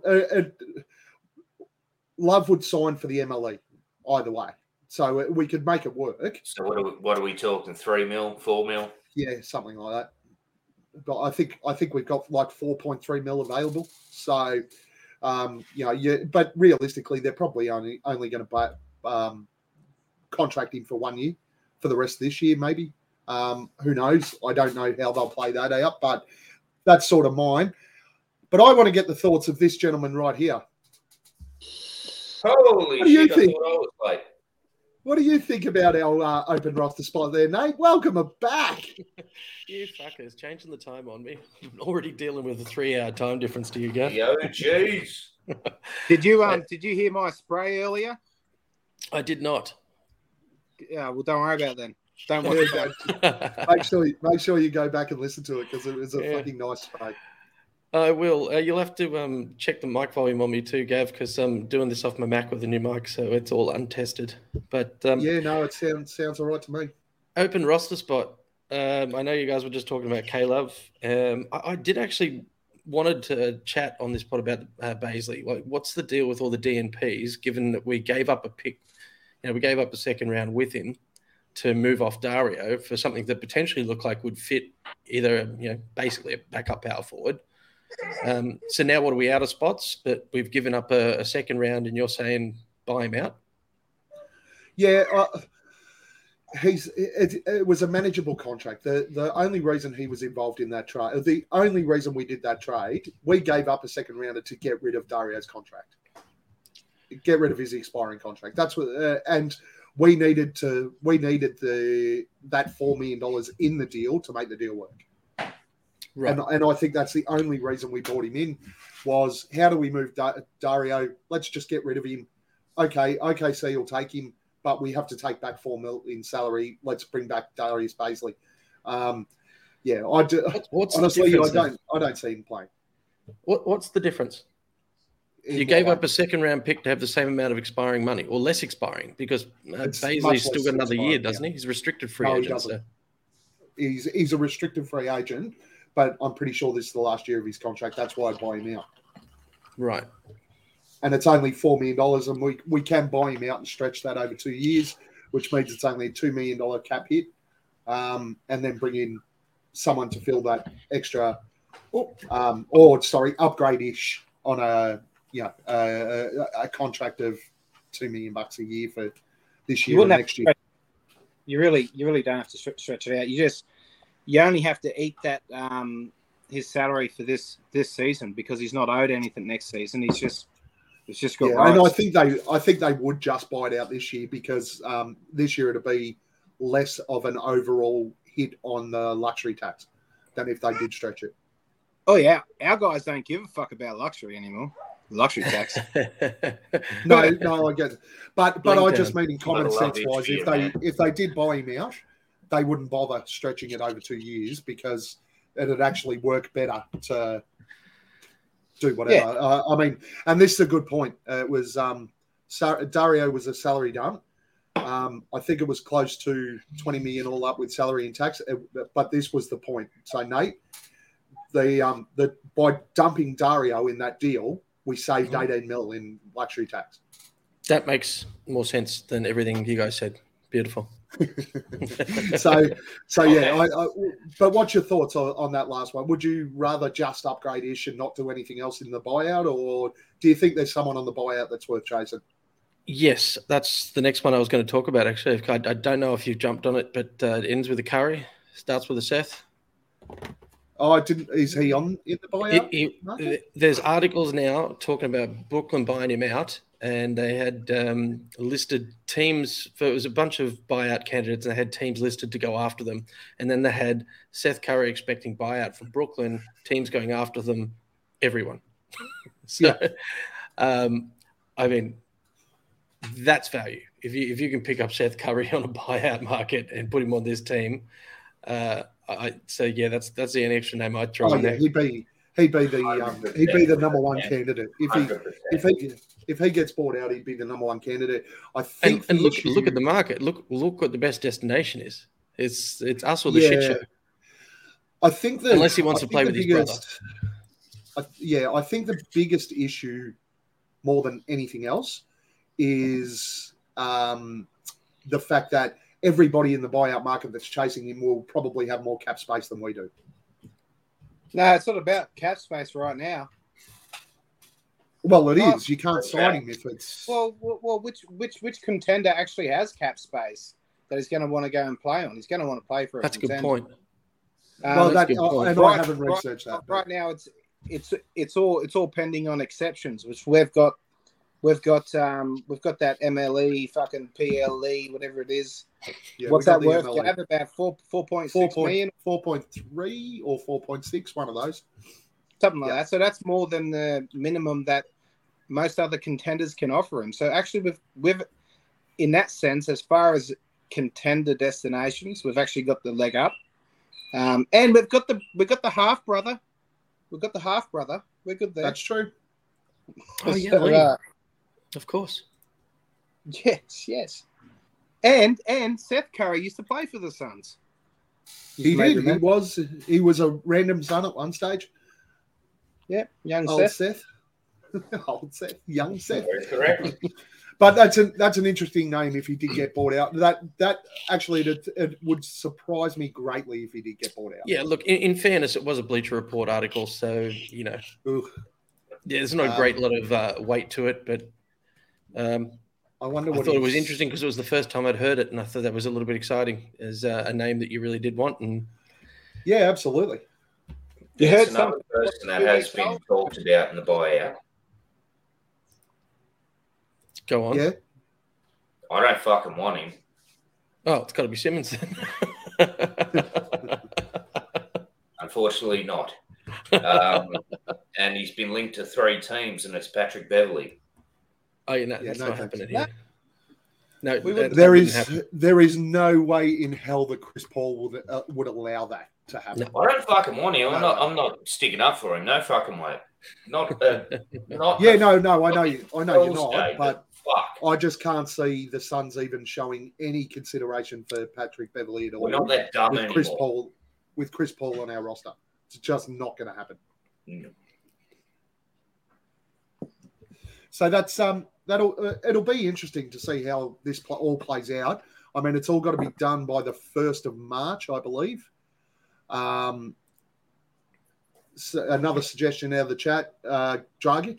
Love would sign for the MLE either way, so we could make it work.
So what are we talking? 3 mil, 4 mil?
Yeah, something like that. But I think we've got like 4.3 mil available. So, but realistically, they're probably only going to contract him for 1 year for the rest of this year, maybe. Who knows? I don't know how they'll play that out, but that's sort of mine. But I want to get the thoughts of this gentleman right here.
Holy
What do you
shit,
think?
I thought I was late.
What do you think about our open roster spot there, Nate? Welcome back.
You fuckers, changing the time on me. I'm already dealing with a 3-hour time difference to you, Gav.
Yo, jeez.
Did you hear my spray earlier?
I did not.
Yeah, well, don't worry about it then. Don't worry about it.
Make sure you go back and listen to it because it was a fucking nice spray.
I will. You'll have to check the mic volume on me too, Gav, because I'm doing this off my Mac with a new mic, so it's all untested. But
it sounds all right to me.
Open roster spot. I know you guys were just talking about K-Love. I did actually wanted to chat on this pod about Paisley. Like, what's the deal with all the DNPs, given that we gave up a pick, we gave up a second round with him to move off Dario for something that potentially looked like would fit either, basically a backup power forward. So now what are we out of spots? But we've given up a second round, and you're saying buy him out?
Yeah, it was a manageable contract. The only reason he was involved in that trade, the only reason we did that trade, we gave up a second rounder to get rid of Dario's contract, get rid of his expiring contract. That's what, and we needed that $4 million in the deal to make the deal work. Right. And I think that's the only reason we brought him in was how do we move Dario? Let's just get rid of him. Okay, so you'll take him, but we have to take back $4 million in salary. Let's bring back Darius Paisley. I do. Honestly, I don't see him playing.
What's the difference? You gave up a second round pick to have the same amount of expiring money, or less expiring, because Paisley's still got another year, doesn't he? He's a restricted free agent. So.
He's a restricted free agent. But I'm pretty sure this is the last year of his contract. That's why I buy him out.
Right.
And it's only $4 million, and we can buy him out and stretch that over 2 years, which means it's only a $2 million cap hit, and then bring in someone to fill that extra, upgrade-ish on a contract of $2 million a year for this year and next year.
You really don't have to stretch it out. You only have to eat that his salary for this season because he's not owed anything next season. It's just got.
Yeah, and I think they would just buy it out this year because this year it'll be less of an overall hit on the luxury tax than if they did stretch it.
Oh yeah, our guys don't give a fuck about luxury anymore. Luxury tax.
No, I get it. But I just mean in common sense wise, if they did buy him out, they wouldn't bother stretching it over 2 years because it'd actually work better to do whatever. Yeah. And this is a good point. It was Dario was a salary dump. I think it was close to 20 million all up with salary and tax. But this was the point. So Nate, by dumping Dario in that deal, we saved 18 mil in luxury tax.
That makes more sense than everything you guys said. Beautiful.
so yeah. But what's your thoughts on that last one? Would you rather just upgrade Ish and not do anything else in the buyout, or do you think there's someone on the buyout that's worth chasing? Yes,
that's the next one I was going to talk about. Actually, I don't know if you've jumped on it, but it ends with a Curry, starts with a Seth.
Oh, is he on in the buyout?
There's articles now talking about Brooklyn buying him out, and they had listed teams for it was a bunch of buyout candidates, and they had teams listed to go after them. And then they had Seth Curry expecting buyout from Brooklyn, teams going after them, everyone. So, I mean, that's value. If you can pick up Seth Curry on a buyout market and put him on this team, so yeah, that's the only extra name I'd throw in there.
He'd be the number one candidate if he gets bought out. He'd be the number one candidate. I think.
And look at the market. Look what the best destination is. It's us or the shit show.
I think that
unless he wants to play with his brother.
I think the biggest issue, more than anything else, is the fact that everybody in the buyout market that's chasing him will probably have more cap space than we do.
No, it's not about cap space right now.
Well, it is. You can't sign him if it's...
Well, which contender actually has cap space that he's going to want to go and play on? He's going to want to play for a
That's
contender.
a good point.
I haven't researched that.
Right now, it's all pending on exceptions, which we've got that MLE, fucking PLE, whatever it is.
Yeah,
what's that worth?
MLE.
You have about 4.6 million,
4.3 or 4.6, one of those,
something like that. So that's more than the minimum that most other contenders can offer him. So actually, we've in that sense, as far as contender destinations, we've actually got the leg up, and we've got the half brother. We've got the half brother. We're good there.
That's true.
Oh yeah, of course.
Yes. And Seth Curry used to play for the Suns.
He did. He was a random Sun at one stage.
Yeah, young
Old
Seth.
Old Seth. Young Seth.
Very correct.
But that's an interesting name if he did get bought out. That actually it would surprise me greatly if he did get bought out.
Yeah, look, in fairness, it was a Bleacher Report article, so there's not a great lot of weight to it, but
I wonder.
I thought it was interesting because it was the first time I'd heard it, and I thought that was a little bit exciting as a name that you really did want. And
yeah, absolutely.
You heard
another person that has been talked about in the buyout.
Go on.
Yeah.
I don't fucking want him.
Oh, it's got to be Simmons then.
Unfortunately, not. And he's been linked to 3 teams, and it's Patrick Beverley.
Oh, yeah, that's not happening here. No,
there is no way in hell that Chris Paul would allow that to happen.
No. I don't fucking want him. I'm not sticking up for him. No fucking way. Not.
Yeah, no. I know you're not,
day,
but
fuck.
I just can't see the Suns even showing any consideration for Patrick Beverley at all.
We're not that dumb
with
anymore.
With Chris Paul on our roster, it's just not going to happen.
Mm.
So that's it'll be interesting to see how this all plays out. I mean, it's all got to be done by the 1st of March, I believe. So another suggestion out of the chat, Dragic.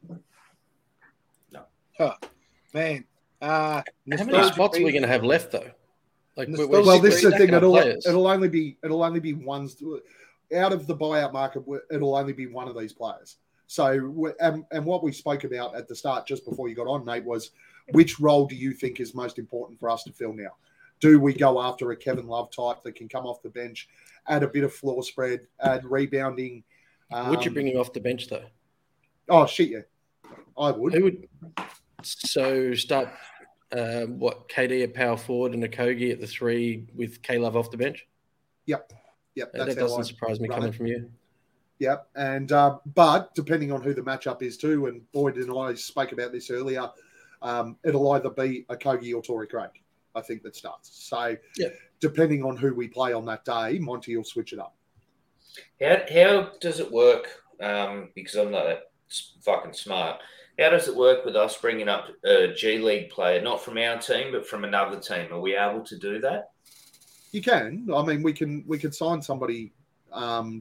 No. Oh, man.
How many spots are we going to have left, though? Like,
well, this is the thing. It'll only be ones out of the buyout market. It'll only be one of these players. So, and what we spoke about at the start, just before you got on, Nate, was which role do you think is most important for us to fill now? Do we go after a Kevin Love type that can come off the bench, add a bit of floor spread, add rebounding?
Would you bring him off the bench, though?
Oh, shit, yeah. I would.
Who would? So start, KD at power forward and Okogie at the 3 with K-Love off the bench?
Yep.
That doesn't surprise me coming from you.
Yep, and but depending on who the matchup is too, and Boyd and I spoke about this earlier, it'll either be Okogie or Torrey Craig, I think, that starts. So depending on who we play on that day, Monty will switch it up.
How does it work? Because I'm not that fucking smart. How does it work with us bringing up a G League player, not from our team, but from another team? Are we able to do that?
You can. I mean, we can sign somebody on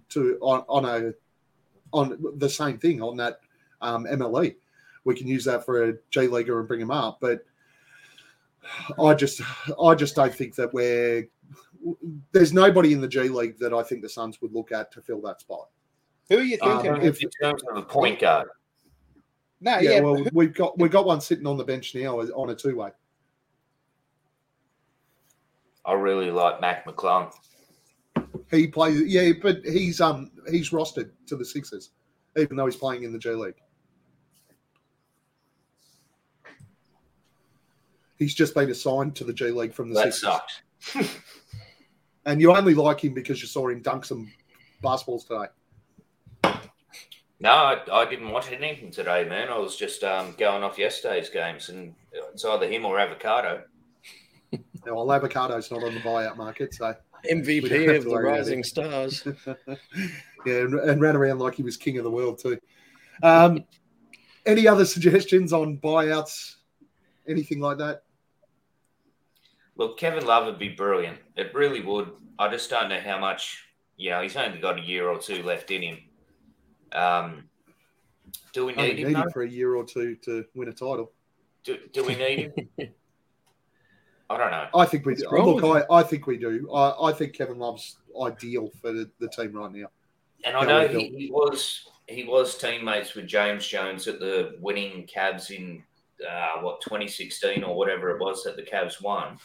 the same thing on that MLE. We can use that for a G Leaguer and bring him up, but I just don't think that there's nobody in the G League that I think the Suns would look at to fill that spot.
Who are you thinking?
In terms of a point guard.
No,
Yeah,
yeah.
well, we've got one sitting on the bench now on a two-way.
I really like Mac McClung.
He plays, yeah, but he's rostered to the Sixers, even though he's playing in the G League. He's just been assigned to the G League from the
That
Sixers.
sucks.
And you only like him because you saw him dunk some basketballs today.
No, I didn't watch anything today, man. I was just going off yesterday's games, and it's either him or Avocado.
Now, well, Avocado's not on the buyout market, so we don't
MVP
have
of
to
the
worry about
Rising
it.
Stars.
Yeah, and ran around like he was king of the world too. Any other suggestions on buyouts? Anything like that?
Look, Kevin Love would be brilliant. It really would. I just don't know how much, he's only got a year or two left in him. Do we
Only
need him?
need him
though?
for a year or two to win a title.
Do we need him? I don't know.
I think we do.
What's wrong
Look, I think we do. I think Kevin Love's ideal for the team right now.
And I know he was teammates with James Jones at the winning Cavs in 2016 or whatever it was that the Cavs won.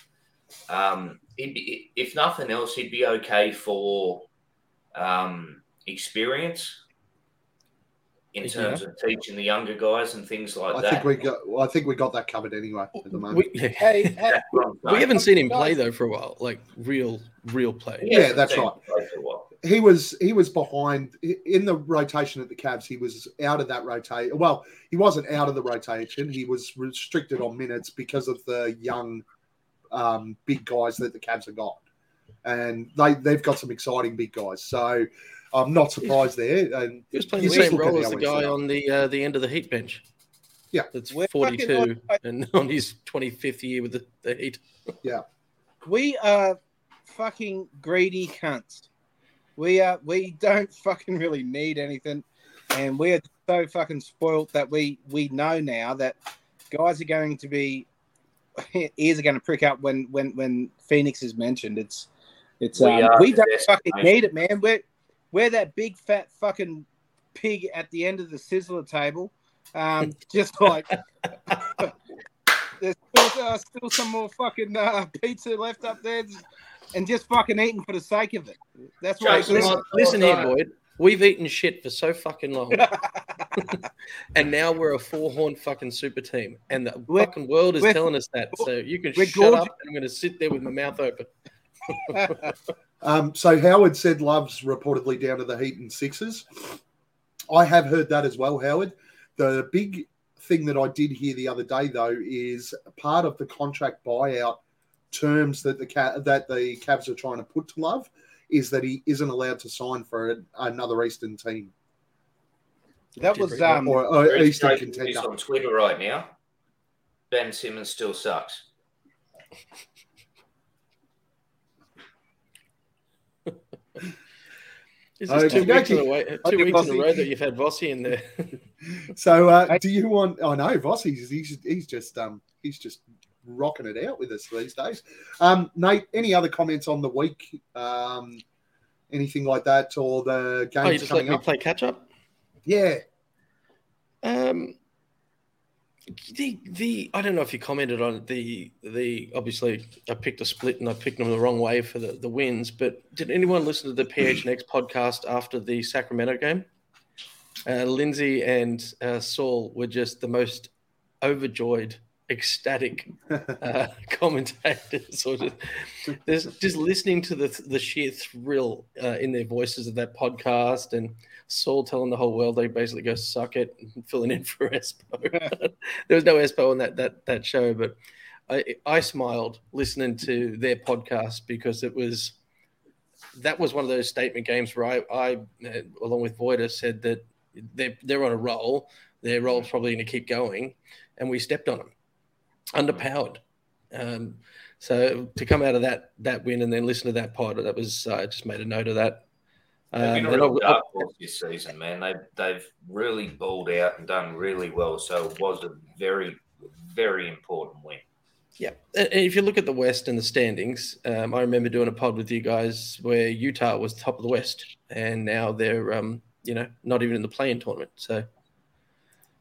If nothing else, he'd be okay for experience in terms of teaching the younger guys and things like
I
that.
think we got that covered anyway at the moment.
Hey,
That's what I'm
We
saying.
haven't seen him play though for a while, like real play.
Yeah, that's
I've seen
right.
him play for a while.
He was behind in the rotation at the Cavs. He was out of that rotation. Well, he wasn't out of the rotation. He was restricted on minutes because of the young, big guys that the Cavs have got, and they've got some exciting big guys. So I'm not surprised there. And
He was playing
you
the
just
same
look at
role
how
as the
we
guy
set up.
on the end of the Heat bench.
Yeah.
That's
We're
42
fucking
and on his 25th year with the Heat.
we are fucking greedy cunts. We don't fucking really need anything, and we are so fucking spoilt that we know now that guys are going to be ears are going to prick up when Phoenix is mentioned. We don't fucking need it, man. We're that big fat fucking pig at the end of the sizzler table, just like there's still some more fucking pizza left up there, and just fucking eating for the sake of it. That's what
Listen here, Boyd. We've eaten shit for so fucking long. And now we're a four-horn fucking super team. And the fucking world is telling us that. So you can shut up and I'm going to sit there with my mouth open.
So Howard said Love's reportedly down to the Heat and Sixers. I have heard that as well, Howard. The big thing that I did hear the other day, though, is part of the contract buyout terms that the Cavs are trying to put to Love is that he isn't allowed to sign for another Eastern team.
That was
or Eastern
He's
contender.
on Twitter right now. Ben Simmons still sucks.
This is 2 weeks in a row,
Vossi.
that you've had Vossi in there.
So do you want? I know Vossi's he's just rocking it out with us these days. Nate, any other comments on the week? Anything like that, or the games
You just let
coming
me
up?
play catch up?
Yeah.
The I don't know if you commented on it, the obviously I picked a split and I picked them the wrong way for the wins, but did anyone listen to the PHNX podcast after the Sacramento game? Lindsay and Saul were just the most overjoyed, ecstatic commentators. Or just listening to the sheer thrill in their voices of that podcast, and Saul telling the whole world they basically go suck it and filling in for Espo. There was no Espo on that show, but I smiled listening to their podcast because that was one of those statement games where I along with Voida said that they're on a roll. Their roll's probably going to keep going, and we stepped on them, underpowered. So to come out of that win and then listen to that pod, that was I just made a note of that.
They've been a real dark horse this season, man. They've really balled out and done really well. So it was a very, very important win.
Yeah, and if you look at the West and the standings, I remember doing a pod with you guys where Utah was top of the West, and now they're not even in the play-in tournament. So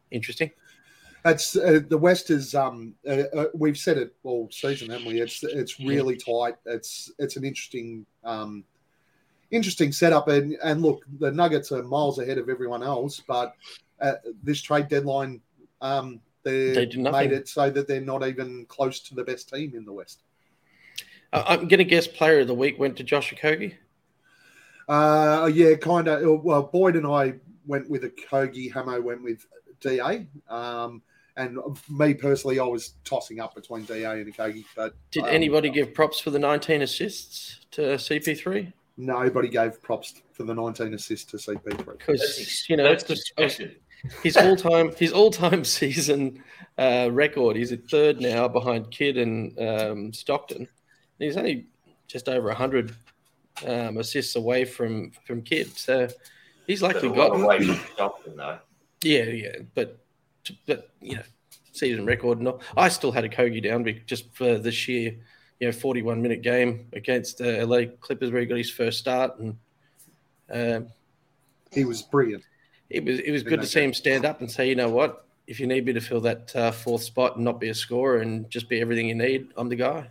interesting.
That's the West is. We've said it all season, haven't we? It's really tight. It's an interesting setup. And look, the Nuggets are miles ahead of everyone else, but this trade deadline, they made it so that they're not even close to the best team in the West.
I'm going to guess Player of the Week went to Josh Okogie.
Yeah, kind of. Well, Boyd and I went with Okogie. Hamo went with DA. And me personally, I was tossing up between DA and Okogie. But
did anybody give props for the 19 assists to CP3?
Nobody gave props for the 19 assists to CP3
because his all-time season record. He's at third now behind Kidd and Stockton. He's only just over 100 assists away from Kidd, so he's likely got
away from Stockton though.
Yeah, but season record. And all. I still had Okogie down just for the sheer 41-minute game against the LA Clippers where he got his first start, and
he was brilliant.
It was good to see him stand up and say, you know what, if you need me to fill that fourth spot and not be a scorer and just be everything you need, I'm the guy.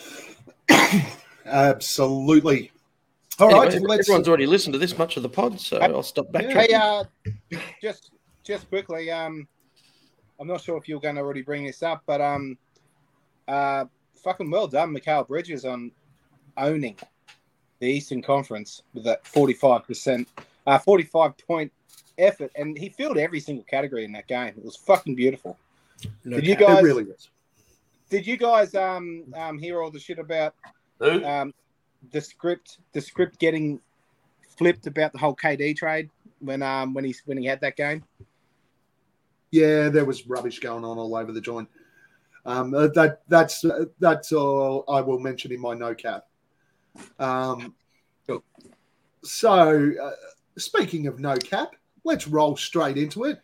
Absolutely. All
anyway,
right,
everyone's already listened to this much of the pod, so I'll stop back.
Hey, just quickly, I'm not sure if you're going to already bring this up, but fucking well done, Mikal Bridges, on owning the Eastern Conference with that 45-point effort, and he filled every single category in that game. It was fucking beautiful.
It really was.
Did you guys hear all the shit about the script getting flipped about the whole KD trade when he had that game?
Yeah, there was rubbish going on all over the joint. That's all I will mention in my no cap.
Cool.
So, speaking of no cap, let's roll straight into it.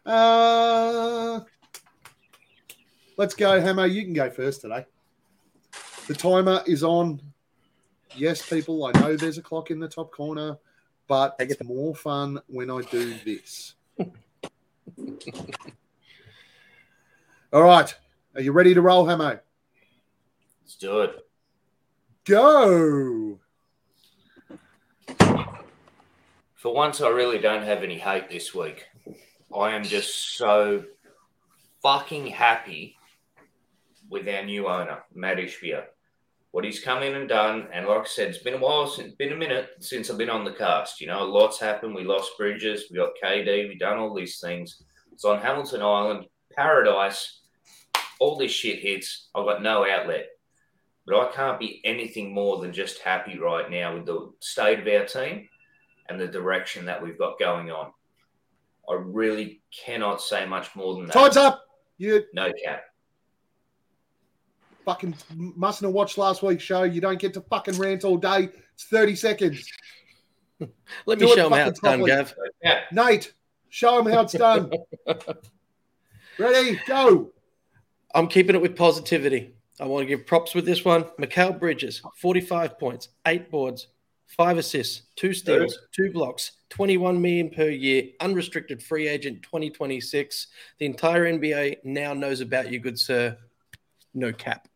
Let's go, Hamo. You can go first today. The timer is on. Yes, people, I know there's a clock in the top corner, but it's more fun when I do this. All right. Are you ready to roll, Hamo?
Let's do it.
Go.
For once, I really don't have any hate this week. I am just so fucking happy with our new owner, Matt Ishbia. What he's come in and done, and like I said, it's been a minute since I've been on the cast. A lot's happened. We lost Bridges. We got KD. We've done all these things. It's on Hamilton Island, paradise. All this shit hits. I've got no outlet. But I can't be anything more than just happy right now with the state of our team and the direction that we've got going on. I really cannot say much more than that.
Time's up.
No cap.
Fucking mustn't have watched last week's show. You don't get to fucking rant all day. It's 30 seconds.
Let me show him how it's done, Gav.
Yeah.
Nate, show him how it's done. Ready? Go.
I'm keeping it with positivity. I want to give props with this one. Mikal Bridges, 45 points, 8 boards, 5 assists, 2 steals, 2 blocks, $21 million per year, unrestricted free agent 2026. The entire NBA now knows about you, good sir. No cap.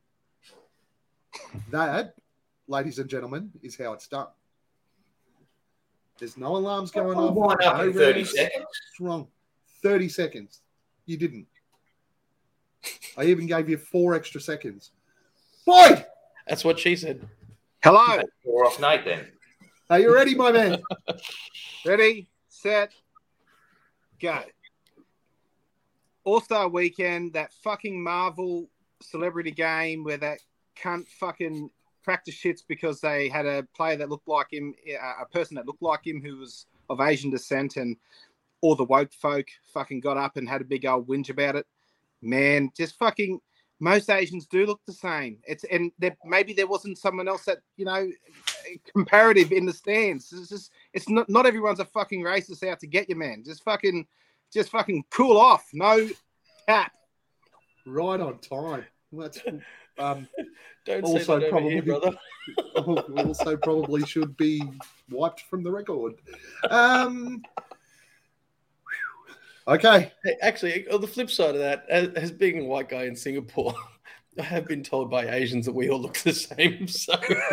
That, ladies and gentlemen, is how it's done. There's no alarms going off.
Why not in 30 seconds?
It's wrong. 30 seconds. You didn't. I even gave you 4 extra seconds. Boyd!
That's what she said.
Hello.
We're off Nate then.
Are you ready, my man?
Ready, set, go. All-Star Weekend, that fucking Marvel celebrity game where that cunt fucking practice shits because they had a player that looked like him, a person that looked like him who was of Asian descent, and all the woke folk fucking got up and had a big old whinge about it. Man, just fucking most Asians do look the same. Maybe there wasn't someone else that, comparative in the stands. It's not everyone's a fucking racist out to get you, man. Just fucking cool off. No cap.
Right on time. That's
Don't
also
say that
probably
over here, brother.
also probably should be wiped from the record. Okay.
Hey, actually, on the flip side of that, as being a white guy in Singapore, I have been told by Asians that we all look the same. So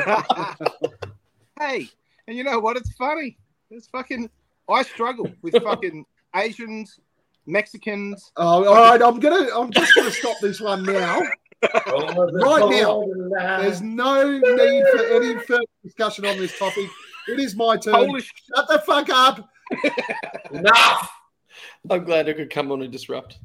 Hey, and you know what? It's funny. It's fucking. I struggle with fucking Asians, Mexicans.
Oh, all right. I'm just gonna stop this one now. Right now. There's no need for any further discussion on this topic. It is my turn.
Polish.
Shut the fuck up.
Enough.
I'm glad I could come on and disrupt.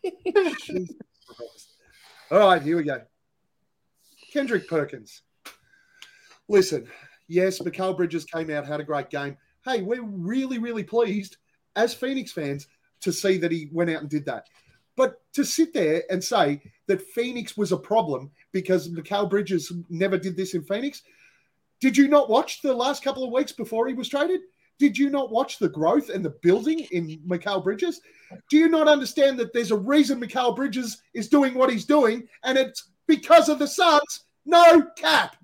All right, here we go. Kendrick Perkins. Listen, yes, Mikal Bridges came out, had a great game. Hey, we're really, really pleased as Phoenix fans to see that he went out and did that. But to sit there and say that Phoenix was a problem because Mikal Bridges never did this in Phoenix, did you not watch the last couple of weeks before he was traded? Did you not watch the growth and the building in Mikal Bridges? Do you not understand that there's a reason Mikal Bridges is doing what he's doing, and it's because of the Suns? No cap.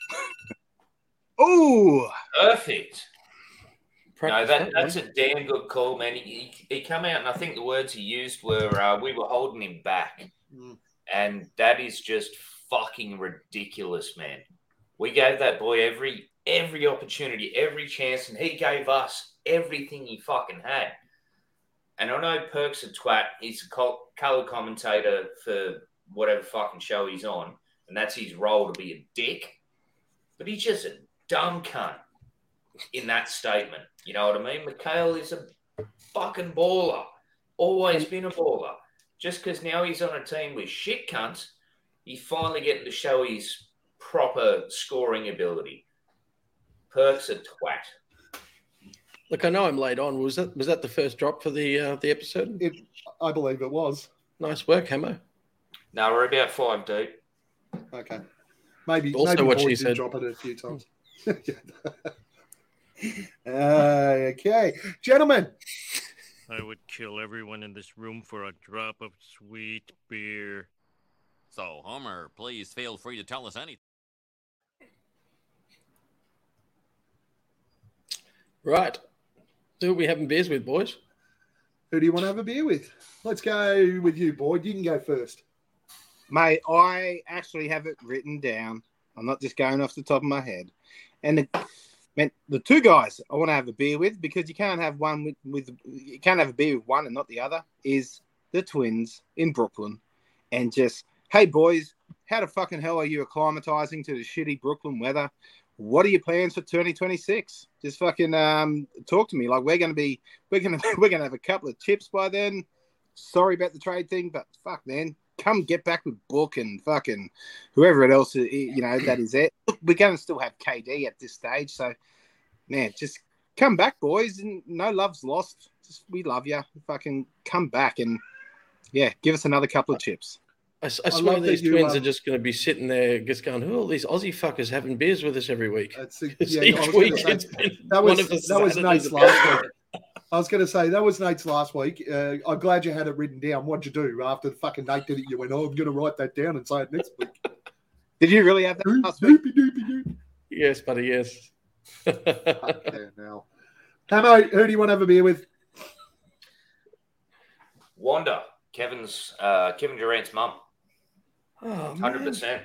Ooh.
Perfect. No,
Practice
that's a damn good call, man. He come out, and I think the words he used were, we were holding him back. And that is just fucking ridiculous, man. We gave that boy every opportunity, every chance, and he gave us everything he fucking had. And I know Perk's a twat. He's a colour commentator for whatever fucking show he's on, and that's his role to be a dick. But he's just a dumb cunt in that statement. You know what I mean? Mikal is a fucking baller. Always been a baller. Just because now he's on a team with shit cunts, he's finally getting to show his proper scoring ability. Perk's a twat.
Look, I know I'm late on. Was that the first drop for the episode?
I believe it was.
Nice work, Hamo.
No, we're about 5 deep.
Okay. Maybe
Also what
Boyd
she
did
said.
drop it a few times. Okay. Gentlemen.
I would kill everyone in this room for a drop of sweet beer.
So, Homer, please feel free to tell us anything.
Right. Who are we having beers with, boys?
Who do you want to have a beer with? Let's go with you, Boyd. You can go first.
Mate, I actually have it written down. I'm not just going off the top of my head. And the two guys I want to have a beer with, because you can't have one you can't have a beer with one and not the other, is the Twins in Brooklyn. And just, hey boys, how the fucking hell are you acclimatizing to the shitty Brooklyn weather? What are your plans for 2026? Just fucking talk to me. Like we're gonna have a couple of chips by then. Sorry about the trade thing, but fuck man, come get back with Book and fucking whoever else that is there. We're gonna still have KD at this stage, so man, just come back, boys. And no love's lost. Just we love you. Fucking come back and yeah, give us another couple of chips.
I swear these Twins are just going to be sitting there just going, who are all these Aussie fuckers having beers with us every week?
That was Nate's last week. I was going to say, that was Nate's last week. I'm glad you had it written down. What'd you do after the fucking Nate did it? You went, I'm going to write that down and say it next week.
Did you really have that last week?
Yes, buddy, yes.
Okay, now. Hamo, who do you want to have a beer with?
Wanda, Kevin Durant's mum.
Oh,
100%.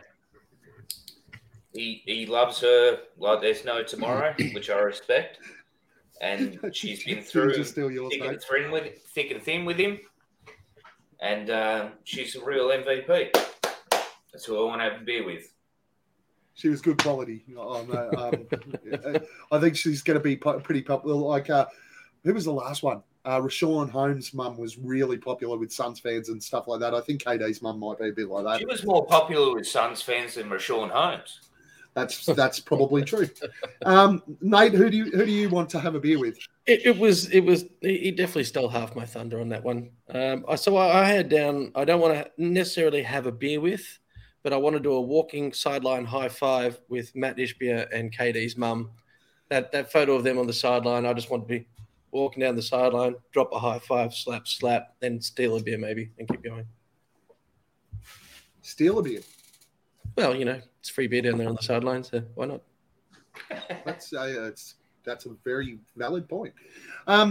He loves her like there's no tomorrow, which I respect. And she's been through thick and thin with him. And she's a real MVP. That's who I want to have a beer with.
She was good quality. I think she's going to be pretty popular. Like, who was the last one? Rashawn Holmes' mum was really popular with Suns fans and stuff like that. I think KD's mum might be a bit like that.
She was more popular with Suns fans than Rashawn Holmes.
That's probably true. Nate, who do you want to have a beer with?
He definitely stole half my thunder on that one. So I had down, I don't want to necessarily have a beer with, but I want to do a walking sideline high five with Matt Ishbia and KD's mum. That photo of them on the sideline, I just want to be walking down the sideline, drop a high five, slap, then steal a beer maybe and keep going.
Steal a beer?
Well, it's free beer down there on the sideline, so why not?
That's a very valid point.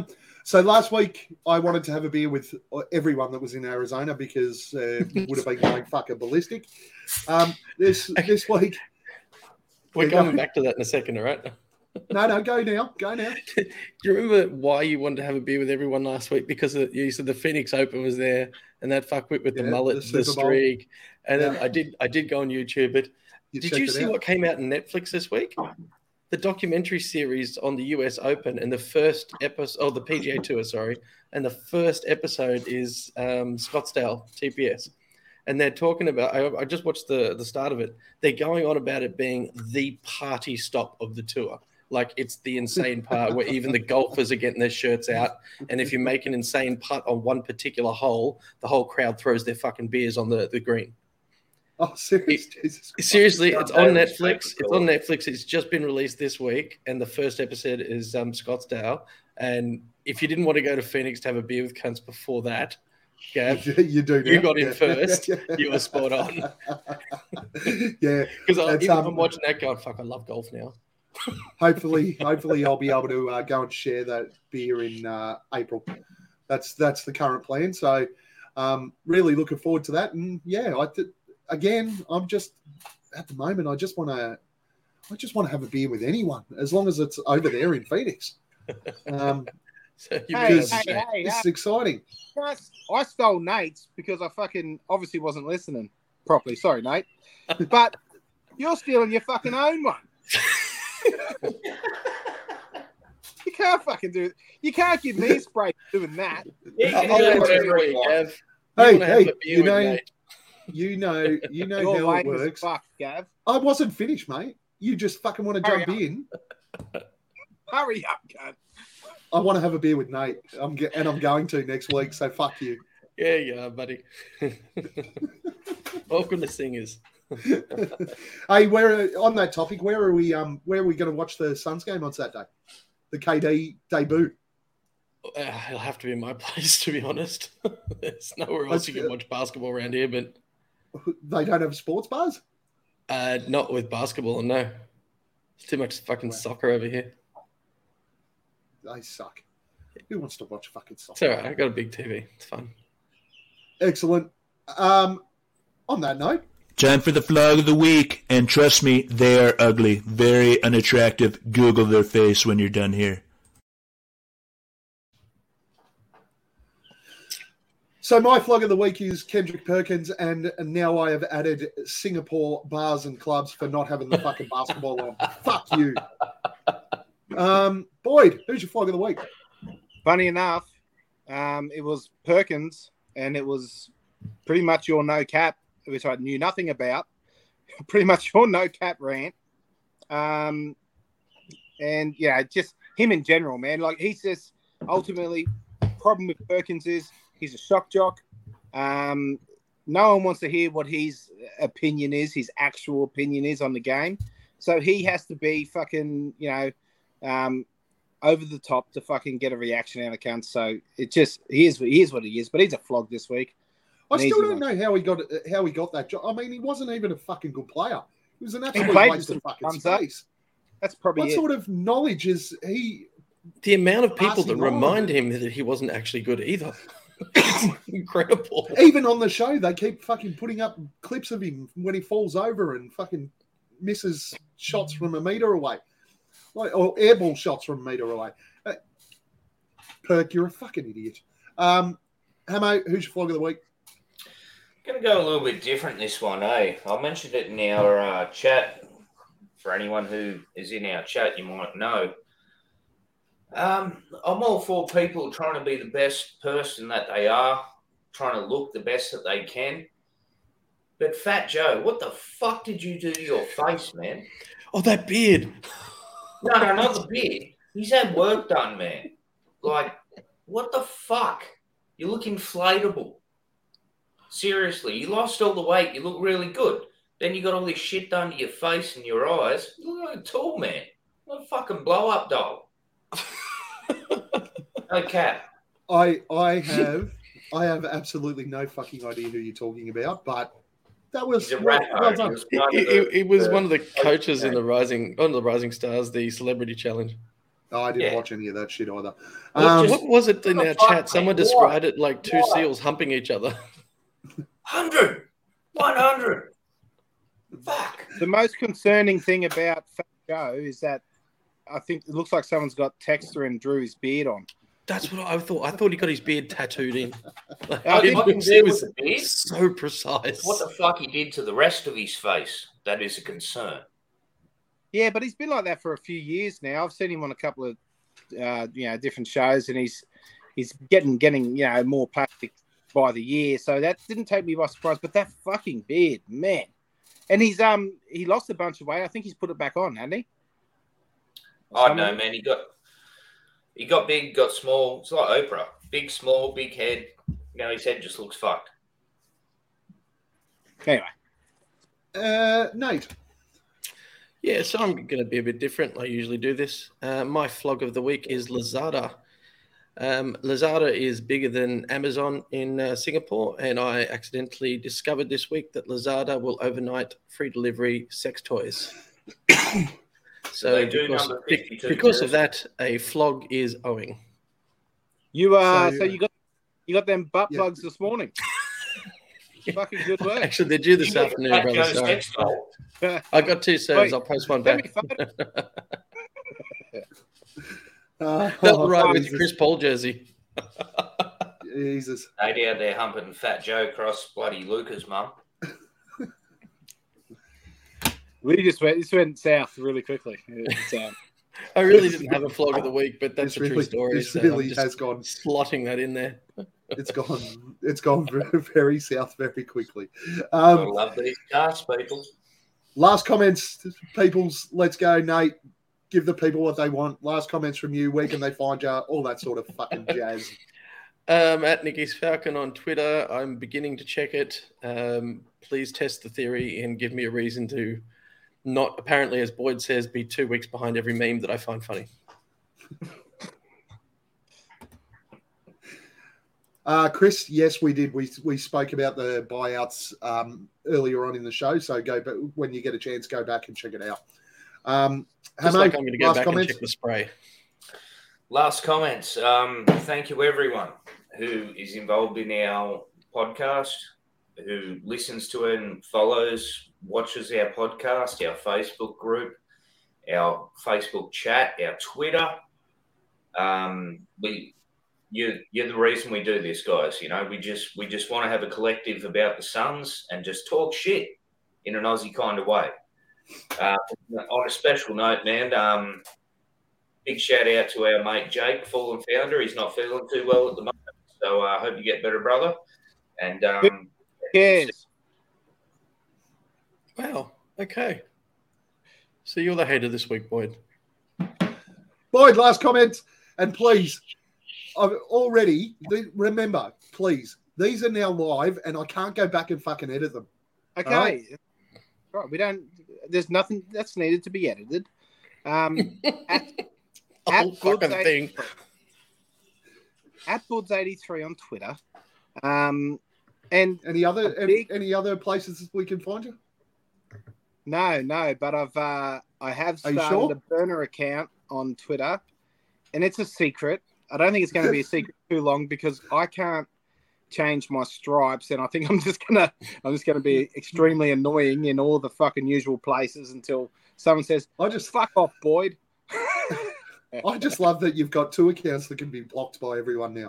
So last week, I wanted to have a beer with everyone that was in Arizona because it would have been going fucking ballistic. This week...
We're coming back to that in a second, all right?
No, go now.
Do you remember why you wanted to have a beer with everyone last week? Because you said the Phoenix Open was there, and that fuckwit with the mullet, the streak, and then I did go on YouTube. But did you see what came out on Netflix this week? The documentary series on the US Open, and the first episode, the PGA Tour, sorry, and the first episode is Scottsdale TPS. And they're talking about, I just watched the start of it. They're going on about it being the party stop of the tour. Like, it's the insane part where even the golfers are getting their shirts out. And if you make an insane putt on one particular hole, the whole crowd throws their fucking beers on the green.
Oh, seriously?
Seriously, it's on Netflix. It's on Netflix. It's just been released this week. And the first episode is Scottsdale. And if you didn't want to go to Phoenix to have a beer with cunts before that, Gav,
you do.
You got in first. You were spot on.
Yeah,
because I'm watching that going, fuck, I love golf now.
Hopefully, I'll be able to go and share that beer in April. That's the current plan. So, really looking forward to that. And yeah, I'm just at the moment. I just want to have a beer with anyone as long as it's over there in Phoenix. This is exciting.
I stole Nate's because I fucking obviously wasn't listening properly. Sorry, Nate. But you're stealing your fucking own one. You can't fucking do it. You can't give me a spray for doing that.
Hey, you know how it works.
Fuck, Gav.
I wasn't finished, mate. You just fucking want to jump in.
Hurry up, cunt.
I want to have a beer with Nate. I'm going to next week, so fuck you.
Yeah, you are, buddy. Welcome to Singers.
Hey, on that topic, where are we going to watch the Suns game on Saturday? The KD debut.
It'll have to be in my place, to be honest. There's nowhere else you can watch basketball around here, but
they don't have sports bars?
Not with basketball, no. There's too much fucking soccer over here.
They suck. Who wants to watch fucking soccer?
It's all right. I got a big TV. It's fun.
Excellent. On that note,
time for the flog of the week, and trust me, they are ugly, very unattractive. Google their face when you're done here.
So my flog of the week is Kendrick Perkins, and now I have added Singapore bars and clubs for not having the fucking basketball on. Fuck you. Boyd, who's your flog of the week?
Funny enough, it was Perkins, and it was pretty much your no cap, which I knew nothing about. Pretty much your no cap rant. And yeah, just him in general, man. Like, he's just ultimately, problem with Perkins is he's a shock jock. No one wants to hear what his opinion is, his actual opinion is on the game. So he has to be fucking, over the top to fucking get a reaction out of cunts. So it just, he is what he is. But he's a flog this week.
I still don't know how he got that job. I mean, he wasn't even a fucking good player. He was an absolute waste of fucking space.
That's probably
what sort of knowledge is he?
The amount of people that remind him that he wasn't actually good either. It's incredible.
Even on the show, they keep fucking putting up clips of him when he falls over and fucking misses shots from a meter away. Or airball shots from a meter away. Perk, you're a fucking idiot. Hamo, who's your flog of the week?
Going to go a little bit different this one, eh? I mentioned it in our chat. For anyone who is in our chat, you might know. I'm all for people trying to be the best person that they are, trying to look the best that they can. But Fat Joe, what the fuck did you do to your face, man?
Oh, that beard.
No, not the beard. He's had work done, man. Like, what the fuck? You look inflatable. Seriously, you lost all the weight. You look really good. Then you got all this shit done to your face and your eyes. You look like a tall man. Not a fucking blow-up doll. Okay.
I have absolutely no fucking idea who you're talking about, but that was
He's a rapper.
He was one of the coaches in the Rising Stars, the Celebrity Challenge.
Oh, I didn't
Yeah.
watch any of that shit either.
What was it in
what
our
the fuck,
chat? Someone
mate?
described it like two
Why?
seals humping each other.
100. 100. Fuck.
The most concerning thing about Fat Joe is that I think it looks like someone's got Texter and drew his beard on.
That's what I thought. I thought he got his beard tattooed in. Like,
I think
it was
the beard.
so precise.
What the fuck he did to the rest of his face, that is a concern.
Yeah, but he's been like that for a few years now. I've seen him on a couple of different shows, and he's getting more plastic by the year. So that didn't take me by surprise. But that fucking beard, man. And he lost a bunch of weight. I think he's put it back on, hasn't he?
Oh no, man. He got big, got small. It's like Oprah. Big, small, big head. His head just looks fucked.
Anyway.
Nate.
Yeah, so I'm going to be a bit different. I usually do this. My flog of the week is Lazada. Lazada is bigger than Amazon in Singapore, and I accidentally discovered this week that Lazada will overnight free delivery sex toys. So
They do number 52
because of that, a flog is owing.
You got them butt plugs this morning. Fucking good work.
Actually, they're due this afternoon, brother. Sorry. I got 2 serves. I'll post one back. That'll ride with your Chris Paul jersey.
Jesus.
They out there humping Fat Joe across bloody Luca's mum.
This went south really quickly.
I really didn't have a flog of the week, but that's a true story.
This really has gone.
Slotting that in there.
It's gone very south very quickly.
I love these cars, people.
Last comments, peoples. Let's go, Nate. Give the people what they want. Last comments from you. Where can they find you? All that sort of fucking jazz.
At Nicky's Falcon on Twitter. I'm beginning to check it. Please test the theory and give me a reason to not, apparently, as Boyd says, be 2 weeks behind every meme that I find funny.
Chris, yes, we did. We spoke about the buyouts earlier on in the show. So when you get a chance, go back and check it out.
Just like I'm going to go back and check the spray.
Last comments. Thank you, everyone who is involved in our podcast, who listens to it and follows, watches our podcast, our Facebook group, our Facebook chat, our Twitter. You're the reason we do this, guys. We just want to have a collective about the Suns and just talk shit in an Aussie kind of way. On a special note, man, big shout out to our mate Jake, Fallen Founder. He's not feeling too well at the moment, so I hope you get better, brother. And
yes.
Wow. Okay. So you're the hater this week, Boyd.
Boyd, last comment, and please. Remember, please, these are now live and I can't go back and fucking edit them.
Okay. Right. There's nothing that's needed to be edited. At Buds83 on Twitter. And
any other places we can find you?
No, but I have started a burner account on Twitter, and it's a secret. I don't think it's going to be a secret too long because I can't change my stripes, and I think I'm just gonna be extremely annoying in all the fucking usual places until someone says, "I just fuck off, Boyd."
I just love that you've got 2 accounts that can be blocked by everyone now.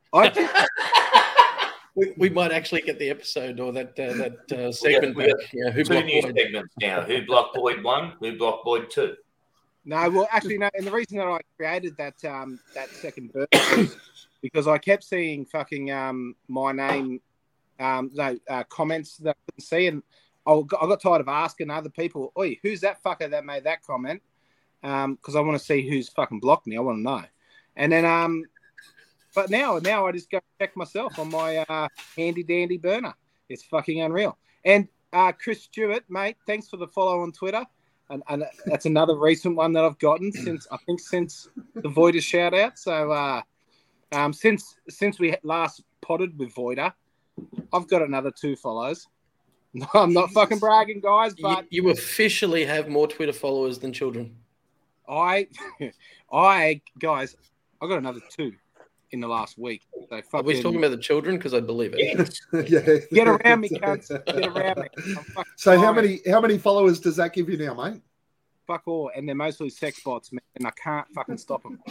We might actually get the episode or that segment back. Yeah, who
2
blocked
new
Boyd?
segments now. Who blocked Boyd 1? Who blocked Boyd 2?
No, well, actually, no. And the reason that I created that second burst was because I kept seeing fucking my name, comments that I couldn't see, and I got tired of asking other people, "Oi, who's that fucker that made that comment?" Because I want to see who's fucking blocked me. I want to know. And then, but now I just go check myself on my handy dandy burner. It's fucking unreal. And Chris Stewart, mate, thanks for the follow on Twitter. And that's another recent one that I've gotten since the Voider shout out. So since we last potted with Voider, I've got another 2 follows. I'm not fucking bragging, guys, but
you officially have more Twitter followers than children.
I guys, I got another 2 in the last week. So
Are we talking about the children? Because I believe it.
Yeah.
Get around me, cunts. Get around me. I'm fucking
So
tired.
how many followers does that give you now, mate?
Fuck all, and they're mostly sex bots, man, and I can't fucking stop them.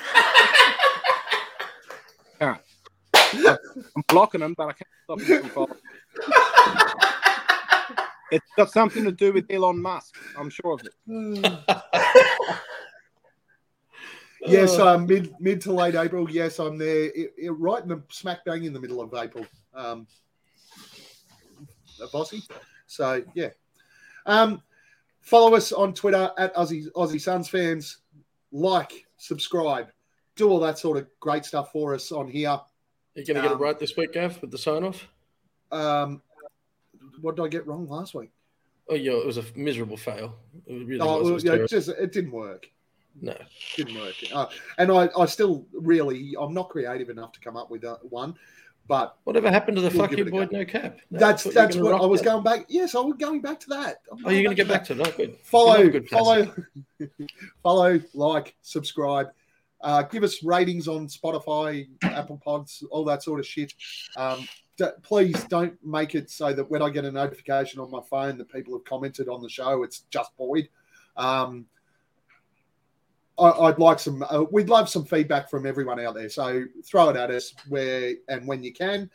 All right. I'm blocking them, but I can't stop them from following. It's got something to do with Elon Musk. I'm sure of it.
Yes, mid to late April. Yes, I'm there. Right in the smack bang in the middle of April. Bossy. So yeah. Follow us on Twitter at Aussie Suns fans. Like, subscribe, do all that sort of great stuff for us on here.
You're going to get it right this week, Gav, with the sign off.
What did I get wrong last week?
Oh yeah, it was a miserable fail. It really was.
It didn't work.
No,
didn't work. And I still really, I'm not creative enough to come up with one. But
whatever happened to the fuck you boy no cap?
That's what I was going back. Yes, I was going back to that.
You're going to get back to it. Oh, good.
Follow, like, subscribe. Give us ratings on Spotify, Apple Pods, all that sort of shit. Please don't make it so that when I get a notification on my phone that people have commented on the show, it's just Boyd. I'd like some. We'd love some feedback from everyone out there. So throw it at us where and when you can.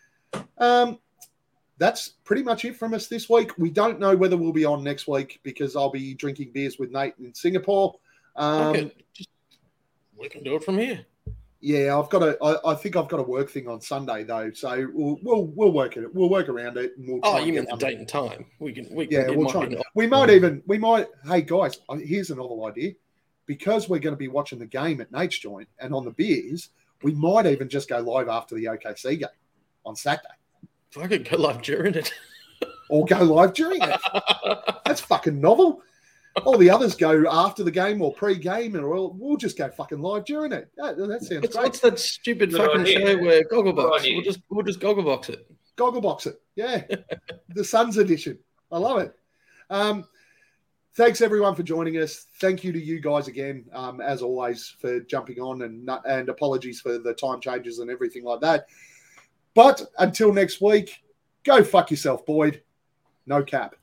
That's pretty much it from us this week. We don't know whether we'll be on next week because I'll be drinking beers with Nate in Singapore.
Okay. We can do it from here.
Yeah, I think I've got a work thing on Sunday though, so we'll work it. We'll work around it. And we'll
you mean the date and time? We'll
try. We might. Hey guys, here's a novel idea. Because we're going to be watching the game at Nate's joint and on the beers, we might even just go live after the OKC game on Saturday.
If I could go live during it.
Or go live during it. That's fucking novel. All the others go after the game or pre-game, and we'll just go fucking live during it. That sounds great.
What's that stupid fucking show where Gogglebox? We'll just Gogglebox it.
Gogglebox it, yeah. The Suns edition. I love it. Thanks, everyone, for joining us. Thank you to you guys again, as always, for jumping on, and apologies for the time changes and everything like that. But until next week, go fuck yourself, Boyd. No cap.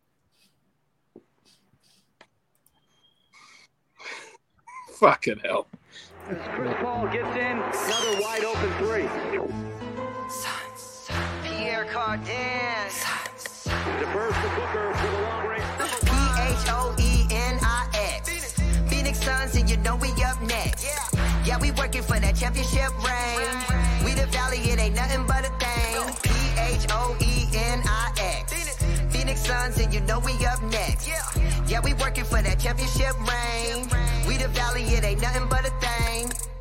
Fucking hell.
Chris Paul gets in, another wide open 3.
Pierre Cardin.
Defers to Booker for the long range.
PHOENIX. Phoenix Suns, and you know we up next. Yeah, we working for that championship ring. We the Valley, it ain't nothing but a thing. PHOENIX. Phoenix Suns, and you know we up next. Yeah, we working for that championship ring. We the Valley, it ain't nothing but a thing.